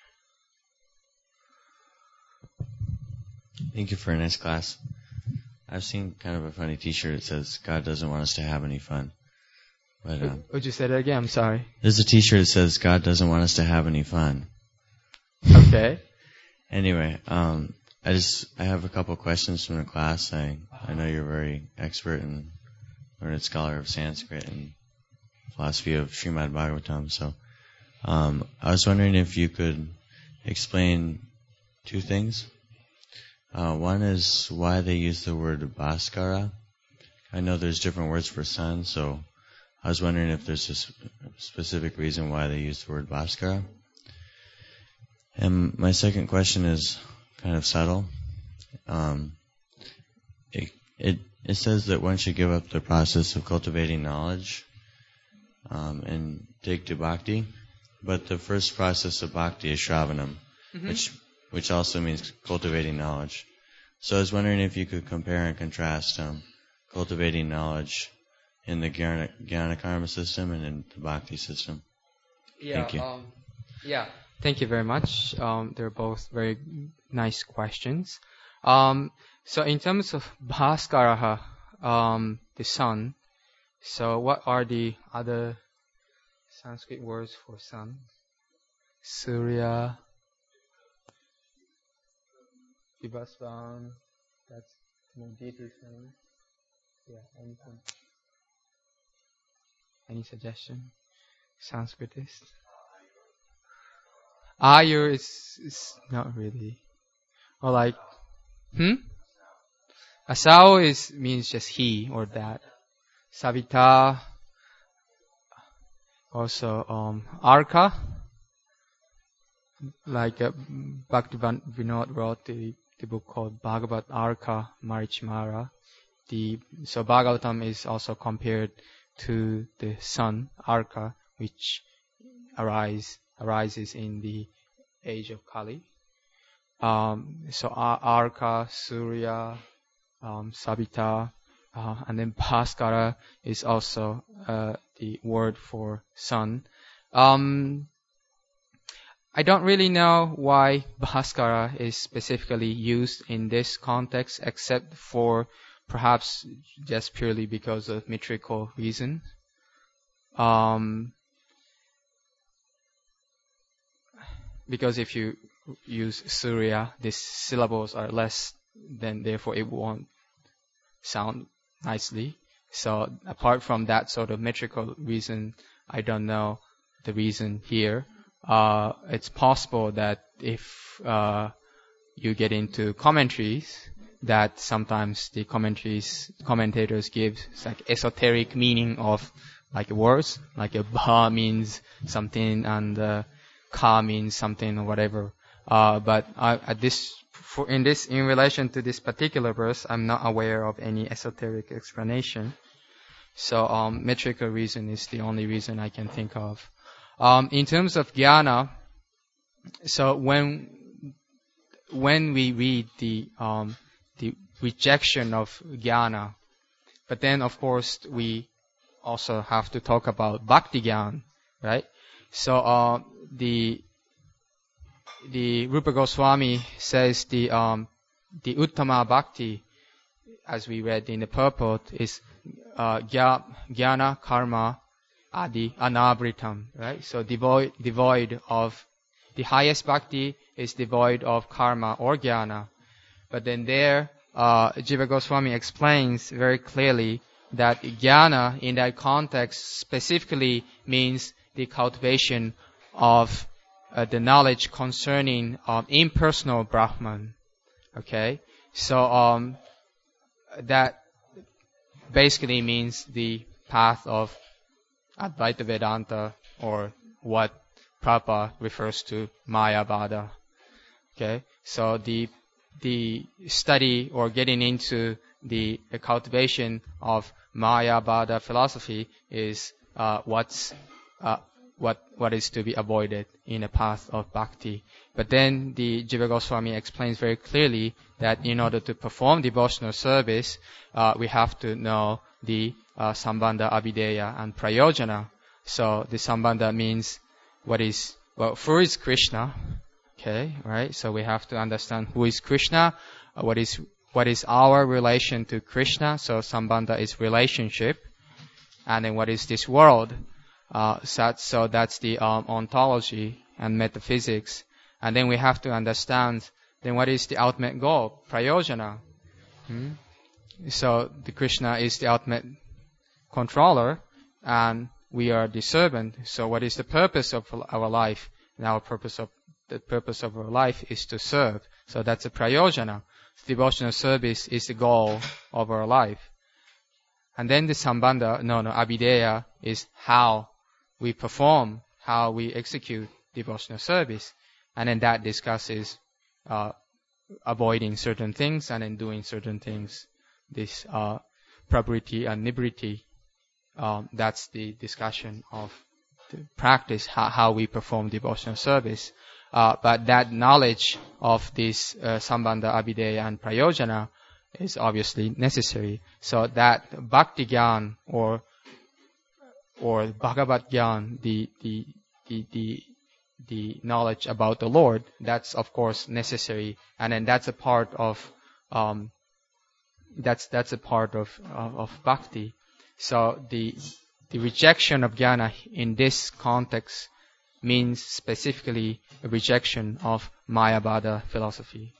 Thank you for a nice class. I've seen kind of a funny t-shirt that says, God doesn't want us to have any fun. But um, Would you say that again? I'm sorry. There's a t-shirt that says, God doesn't want us to have any fun. Okay. Anyway, um, I just, I have a couple questions from the class. I, I know you're very expert and learned scholar of Sanskrit and philosophy of Srimad Bhagavatam. So, um, I was wondering if you could explain two things. Uh, one is why they use the word Bhaskara. I know there's different words for sun, so I was wondering if there's a specific reason why they use the word Bhaskara. And my second question is kind of subtle. Um, it, it, it says that one should give up the process of cultivating knowledge um, and take to bhakti, but the first process of bhakti is shravanam, mm-hmm. which which also means cultivating knowledge. So I was wondering if you could compare and contrast um, cultivating knowledge in the Jnana, Jnana Karma system and in the Bhakti system. Yeah, Thank you. Um, yeah, thank you very much. Um, they're both very nice questions. Um, so in terms of Bhaskaraha, um, the sun, so what are the other Sanskrit words for sun? Surya, Vibhasvan, that's Muditi sun. Yeah, anything. Any suggestion? Sanskritist? Ayur is, is not really. Or like, hmm? Asao is, means just he or that. Savita, also, um, Arka, like uh, Bhaktivinoda wrote the, the book called Bhagavat Arka Marichmara. The, so Bhagavatam is also compared to the sun, Arka, which arise, arises in the age of Kali. Um, so Arka, Surya, um, Savita, uh, and then Bhaskara is also uh, the word for sun. Um, I don't really know why Bhaskara is specifically used in this context, except for perhaps just purely because of metrical reason. Um, because if you use Surya, these syllables are less, then therefore it won't sound nicely. So apart from that sort of metrical reason, I don't know the reason here. Uh, it's possible that if uh, you get into commentaries, that sometimes the commentaries commentators give like esoteric meaning of like words, like a bha means something and uh, ka means something or whatever. Uh, but I, at this, for in this, in relation to this particular verse, I'm not aware of any esoteric explanation. So um, metrical reason is the only reason I can think of. Um, in terms of jnana, so when when we read the um, the rejection of jnana, but then of course we also have to talk about bhakti jnana, right? So uh, the the Rupa Goswami says the um, the uttama bhakti, as we read in the purport, is uh, jnana karma adi anavritam, right? So devoid, devoid of, the highest bhakti is devoid of karma or jnana. But then there, uh, Jiva Goswami explains very clearly that jnana in that context specifically means the cultivation of uh, the knowledge concerning um, impersonal Brahman. Okay? So um, that basically means the path of Advaita Vedanta, or what Prabhupada refers to Mayavada. Okay, so the the study or getting into the, the cultivation of Mayavada philosophy is uh, what's uh, what what is to be avoided in the path of bhakti. But then the Jiva Goswami explains very clearly that in order to perform devotional service, uh, we have to know the uh, Sambandha, Abhideya, and Prayojana. So the Sambandha means what is, well, who is Krishna? Okay, right? So we have to understand who is Krishna, uh, what is what is our relation to Krishna. So Sambandha is relationship, and then what is this world? Uh, so, so that's the um, ontology and metaphysics. And then we have to understand then what is the ultimate goal? Prayojana. Hmm? So the Krishna is the ultimate controller, and we are the servant. So what is the purpose of our life? And our purpose of the purpose of our life is to serve. So that's a prayojana. Devotional service is the goal of our life. And then the sambandha, no, no, abhideya is how we perform, how we execute devotional service. And then that discusses uh, avoiding certain things and then doing certain things. This uh, pravriti and nibriti, um, that's the discussion of the practice, how, how we perform devotional service. Uh, but that knowledge of this uh, sambandha, abhideya and prayojana is obviously necessary. So that bhakti gyan or or bhagavat gyan, the the the the the knowledge about the Lord, that's of course necessary, and then that's a part of um, that's that's a part of of, of bhakti. So the the rejection of jnana in this context means specifically a rejection of Mayavada philosophy.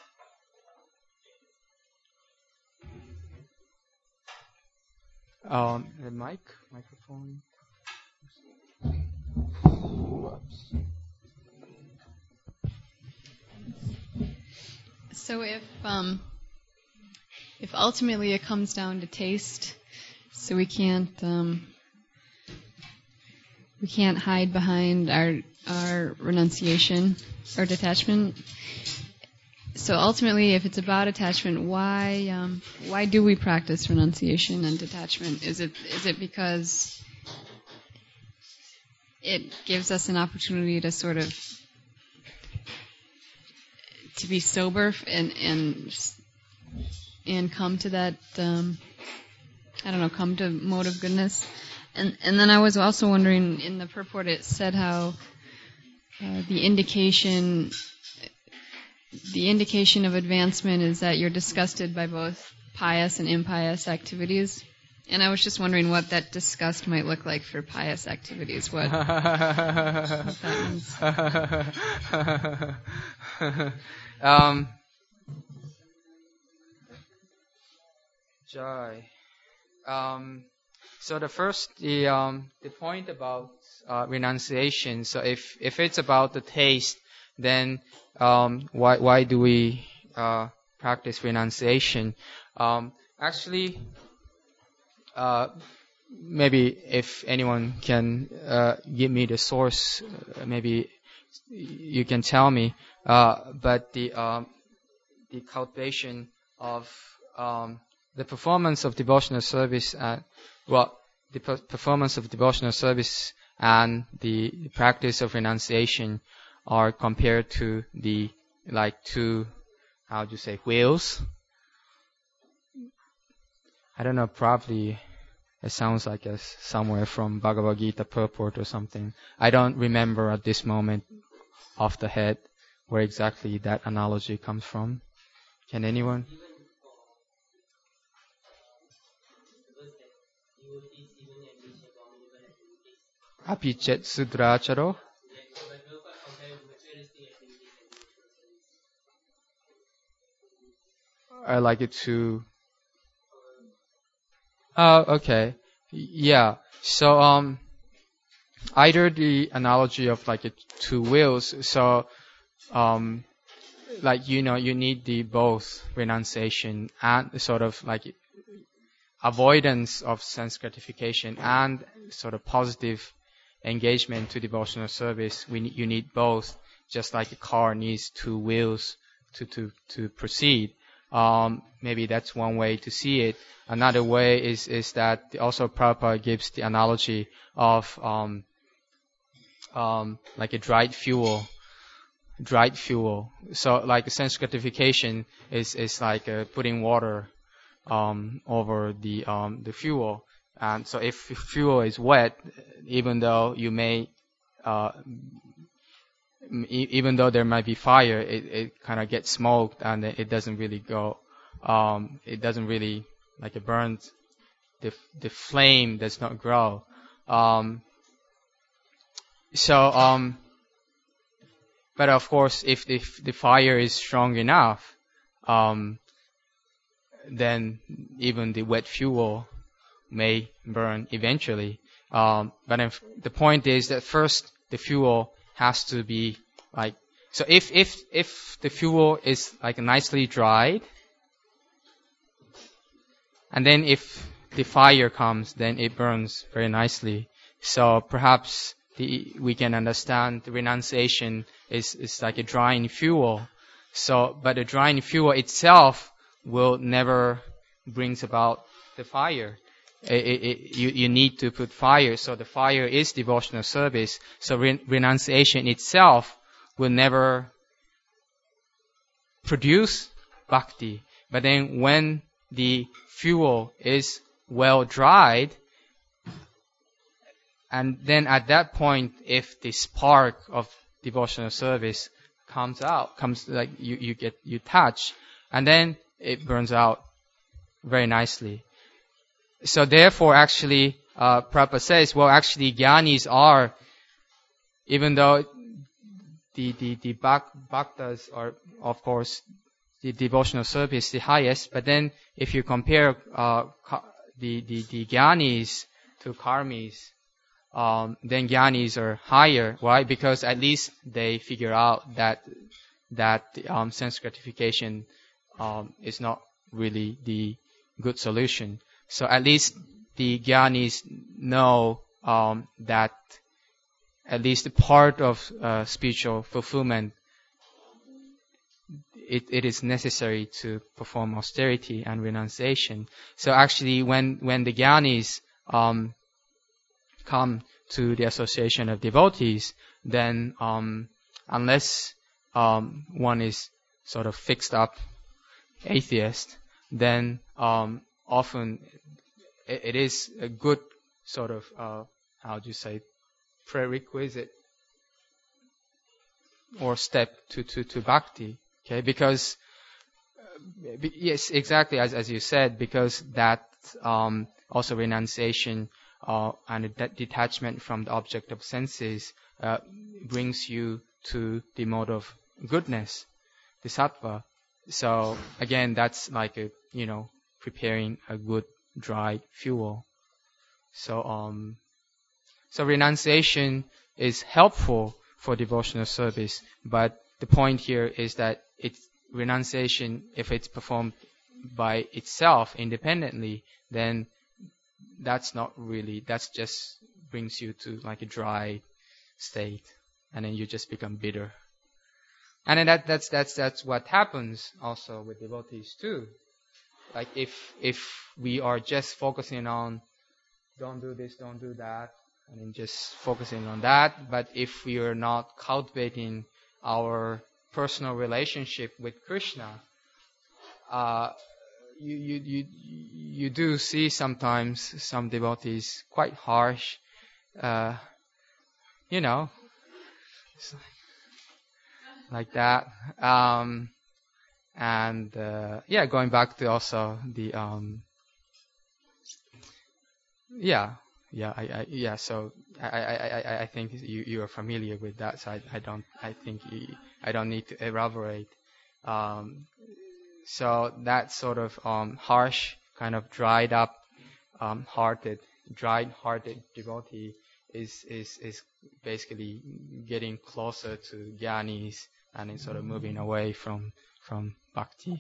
Um, the mic, microphone. Whoops. So if um, if ultimately it comes down to taste, so we can't um, we can't hide behind our our renunciation or detachment. So ultimately, if it's about attachment, why um, why do we practice renunciation and detachment? Is it is it because it gives us an opportunity to sort of to be sober and and and come to that um, I don't know, come to mode of goodness? And and then I was also wondering, in the purport it said how uh, the indication. The indication of advancement is that you're disgusted by both pious and impious activities. And I was just wondering what that disgust might look like for pious activities. What, what that means. um, Joy. Um, so the first, the um, the point about uh, renunciation. So if if it's about the taste, then um, why why do we uh, practice renunciation? Um, actually, uh, maybe if anyone can uh, give me the source, uh, maybe you can tell me. Uh, but the um, the cultivation of um, the performance of devotional service, and well, the per- performance of devotional service and the practice of renunciation are compared to the, like two, how do you say, wheels? I don't know, probably it sounds like a, somewhere from Bhagavad Gita purport or something. I don't remember at this moment off the head where exactly that analogy comes from. Can anyone? Apichet sudracharo? I like it to. Oh, okay. Yeah. So, um, either the analogy of like it two wheels. So, um, like, you know, you need the both renunciation and sort of like avoidance of sense gratification and sort of positive engagement to devotional service. We you need both, just like a car needs two wheels to to to proceed. Um, maybe that's one way to see it. Another way is, is that also Prabhupada gives the analogy of, um, um, like a dried fuel, dried fuel. So like sense gratification is, is like uh, putting water, um, over the, um, the fuel. And so if fuel is wet, even though you may, uh, even though there might be fire, it, it kind of gets smoked and it doesn't really go, um, it doesn't really, like it burns, the, the flame does not grow. Um, so, um, but of course, if, if the fire is strong enough, um, then even the wet fuel may burn eventually. Um, but if, the point is that first the fuel has to be like So if if if the fuel is like nicely dried, and then if the fire comes, then it burns very nicely. So perhaps the, we can understand the renunciation is, is like a drying fuel. So, but the drying fuel itself will never brings about the fire. It, it, it, you, you need to put fire. So the fire is devotional service. So re- renunciation itself will never produce bhakti. But then when the fuel is well dried, and then at that point, if the spark of devotional service comes out, comes like you, you get, you touch, and then it burns out very nicely. So therefore, actually, uh, Prabhupada says, well, actually, jnanis are, even though the, the, the bhaktas are, of course, the devotional service the highest, but then if you compare, uh, the, the, the jnanis to karmis, Um, then jnanis are higher. Why? Because at least they figure out that that um, sense gratification um, is not really the good solution. So at least the jnanis know um, that at least part of uh, spiritual fulfillment, it, it is necessary to perform austerity and renunciation. So actually, when when the jnanis um, come to the association of devotees, then um, unless um, one is sort of fixed up atheist, then um, often it, it is a good sort of, uh, how do you say, prerequisite or step to, to, to bhakti. Okay, because, uh, yes, exactly as, as you said, because that um, also renunciation Uh, and a de- detachment from the object of senses uh, brings you to the mode of goodness, the sattva. So again, that's like a, you know, preparing a good dry fuel. So um, so renunciation is helpful for devotional service, but the point here is that it's renunciation, if it's performed by itself independently, then that's not really, that's just brings you to like a dry state, and then you just become bitter. And then that, that's, that's, that's what happens also with devotees too. Like if, if we are just focusing on, don't do this, don't do that, and then just focusing on that, but if we are not cultivating our personal relationship with Krishna, uh, You, you you you do see sometimes some devotees quite harsh, uh, you know, like that. Um, and uh, yeah, going back to also the um, yeah yeah I, I yeah so I, I, I, I think you, you are familiar with that, so I, I don't I think you, I don't need to elaborate. Um, So that sort of um, harsh, kind of dried up, um, hearted, dried hearted devotee is, is, is basically getting closer to jnanis and is sort of moving away from, from bhakti.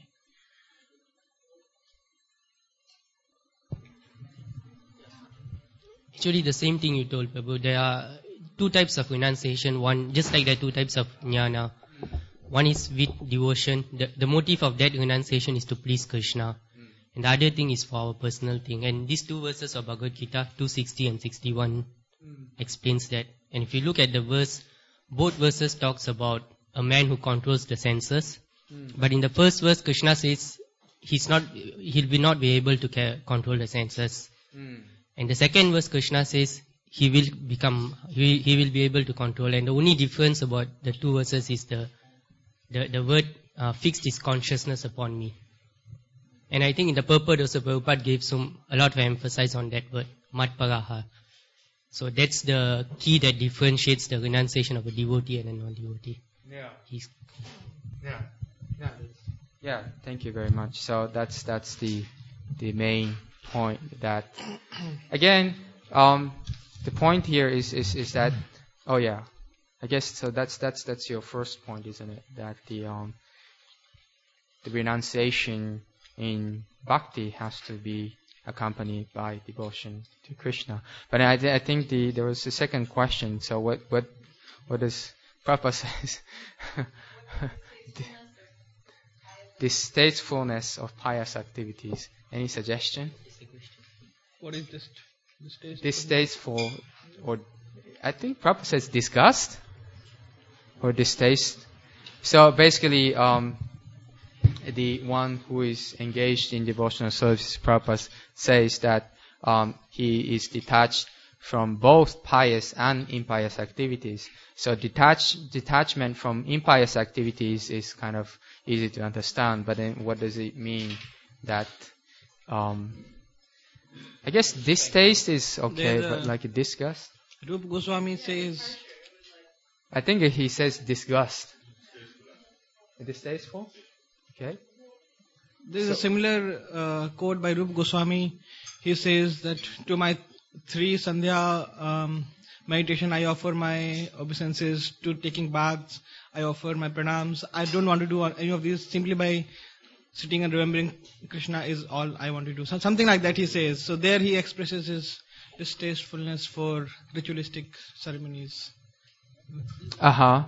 Actually, the same thing you told, Prabhu. There are two types of renunciation. One, just like there are two types of jnana. One is with devotion. The, the motive of that renunciation is to please Krishna. Mm. And the other thing is for our personal thing. And these two verses of Bhagavad Gita, two sixty and sixty-one, mm. explains that. And if you look at the verse, both verses talks about a man who controls the senses. Mm. But in the first verse, Krishna says he's not, he'll be not be able to care, control the senses. Mm. And the second verse, Krishna says he will become, he, he will be able to control. And the only difference about the two verses is the The, the word uh, fixed his consciousness upon me. And I think in the purport also Prabhupada gave some, a lot of emphasis on that word, matparaha. So that's the key that differentiates the renunciation of a devotee and a non-devotee. Yeah. He's yeah. Yeah. Yeah. Thank you very much. So that's that's the the main point. That again, um, the point here is is is that oh yeah, I guess so. That's that's that's your first point, isn't it? That the um, the renunciation in bhakti has to be accompanied by devotion to Krishna. But I, th- I think the there was a second question. So what what what does Prabhupada says? the distastefulness of pious activities. Any suggestion? What is this? Distasteful? Distasteful, or I think Prabhupada says disgust or distaste. So basically, um, the one who is engaged in devotional service, Prabhupada says that um, he is detached from both pious and impious activities. So detach, detachment from impious activities is kind of easy to understand, but then what does it mean that, um, I guess distaste is okay, There's but a- like a disgust? Rupa Goswami says, I think he says disgust. Distasteful? Okay. there is So- a similar uh, quote by Rupa Goswami. He says that to my three Sandhya um, meditation, I offer my obeisances. To taking baths, I offer my pranams. I don't want to do any of these. Simply by sitting and remembering Krishna is all I want to do. So, something like that he says. So there he expresses his distastefulness for ritualistic ceremonies. Uh-huh.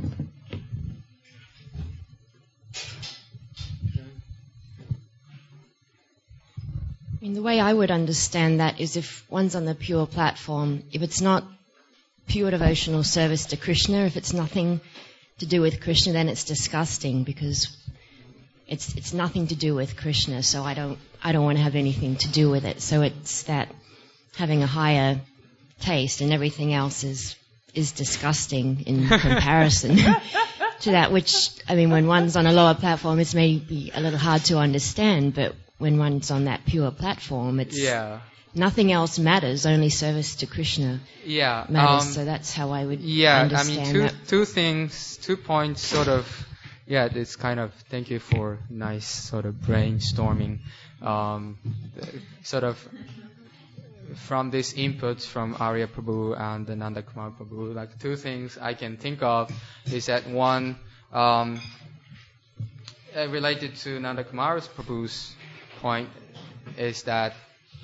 I mean, the way I would understand that is if one's on the pure platform, if it's not pure devotional service to Krishna, if it's nothing to do with Krishna, then it's disgusting because it's it's nothing to do with Krishna. So I don't I don't want to have anything to do with it. So it's that having a higher taste, and everything else is is disgusting in comparison to that. Which I mean, when one's on a lower platform, it's maybe a little hard to understand, but when one's on that pure platform, it's Yeah. nothing else matters. Only service to Krishna Yeah. matters. um, so that's how I would Yeah, I understand mean, two that. two things, two points, sort of. Yeah, it's kind of. Thank you for nice sort of brainstorming. Um, sort of from this input from Arya Prabhu and Nanda Kumar Prabhu, like two things I can think of is that one, um, uh, related to Nanda Kumar Prabhu's point, is that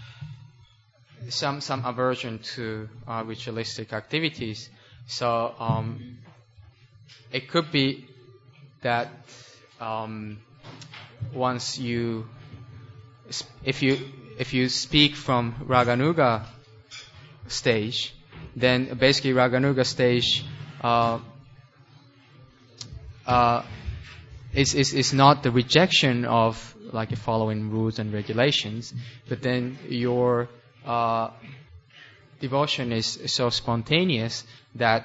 some some aversion to uh, ritualistic activities. So um, it could be that um, once you, if you if you speak from Raganuga stage, then basically Raganuga stage uh, uh, is is is not the rejection of like following rules and regulations, but then your uh, devotion is so spontaneous that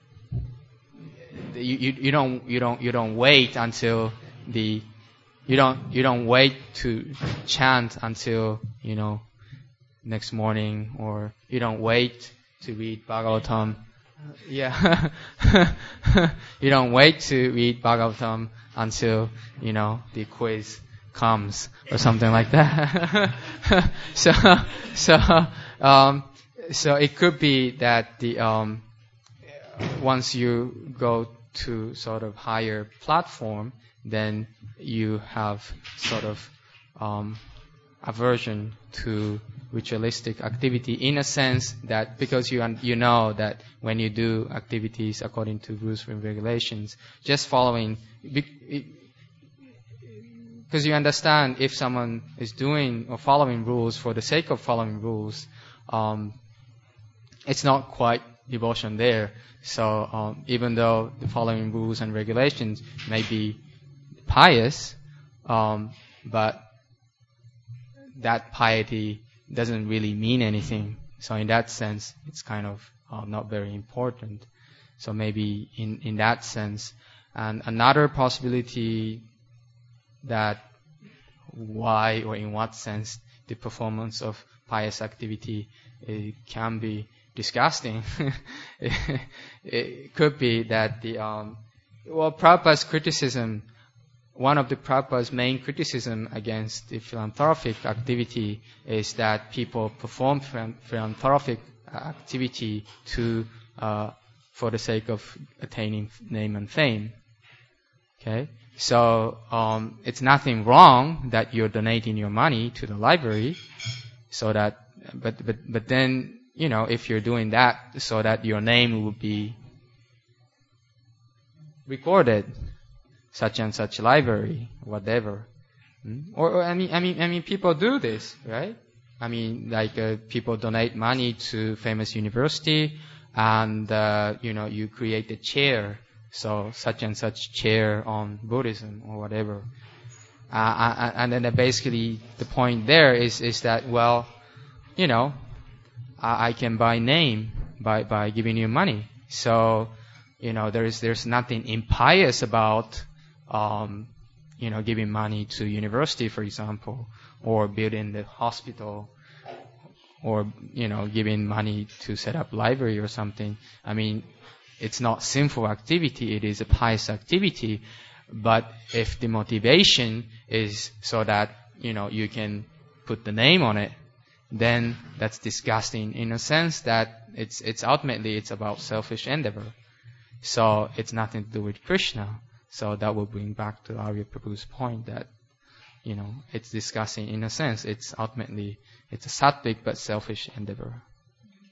you, you you don't you don't you don't wait until the you don't you don't wait to chant until you know next morning, or you don't wait to read Bhagavatam. Yeah, you don't wait to read Bhagavatam until you know the quiz comes or something like that. so so um, so it could be that the um, once you go to sort of higher platform, then you have sort of um, aversion to ritualistic activity, in a sense that because you un- you know that when you do activities according to rules and regulations, just following, because you understand if someone is doing or following rules for the sake of following rules, um, it's not quite devotion there. So um, even though the following rules and regulations may be pious, um, but that piety doesn't really mean anything. So in that sense, it's kind of uh, not very important. So maybe in, in that sense. And another possibility that why or in what sense the performance of pious activity it can be disgusting. it, it could be that the um, well, Prabhupada's criticism, one of the Prabhupada's main criticism against the philanthropic activity is that people perform philanthropic activity to uh, for the sake of attaining name and fame. Okay, so um, it's nothing wrong that you're donating your money to the library, so that, but but but then, you know, if you're doing that so that your name will be recorded, such and such library, whatever. Or, or I mean, I mean, I mean, people do this, right? I mean, like uh, people donate money to famous university, and uh, you know, you create a chair, so such and such chair on Buddhism or whatever. Uh, and then basically the point there is is that, well, you know, I, I can buy name by by giving you money. So, you know, there is there's nothing impious about, um, you know, giving money to university, for example, or building the hospital, or, you know, giving money to set up library or something. I mean, it's not sinful activity, it is a pious activity. But if the motivation is so that, you know, you can put the name on it, then that's disgusting in a sense that it's it's ultimately it's about selfish endeavor. So it's nothing to do with Krishna. So that will bring back to Arya Prabhu's point that, you know, it's disgusting in a sense. It's ultimately, it's a sattvic but selfish endeavor.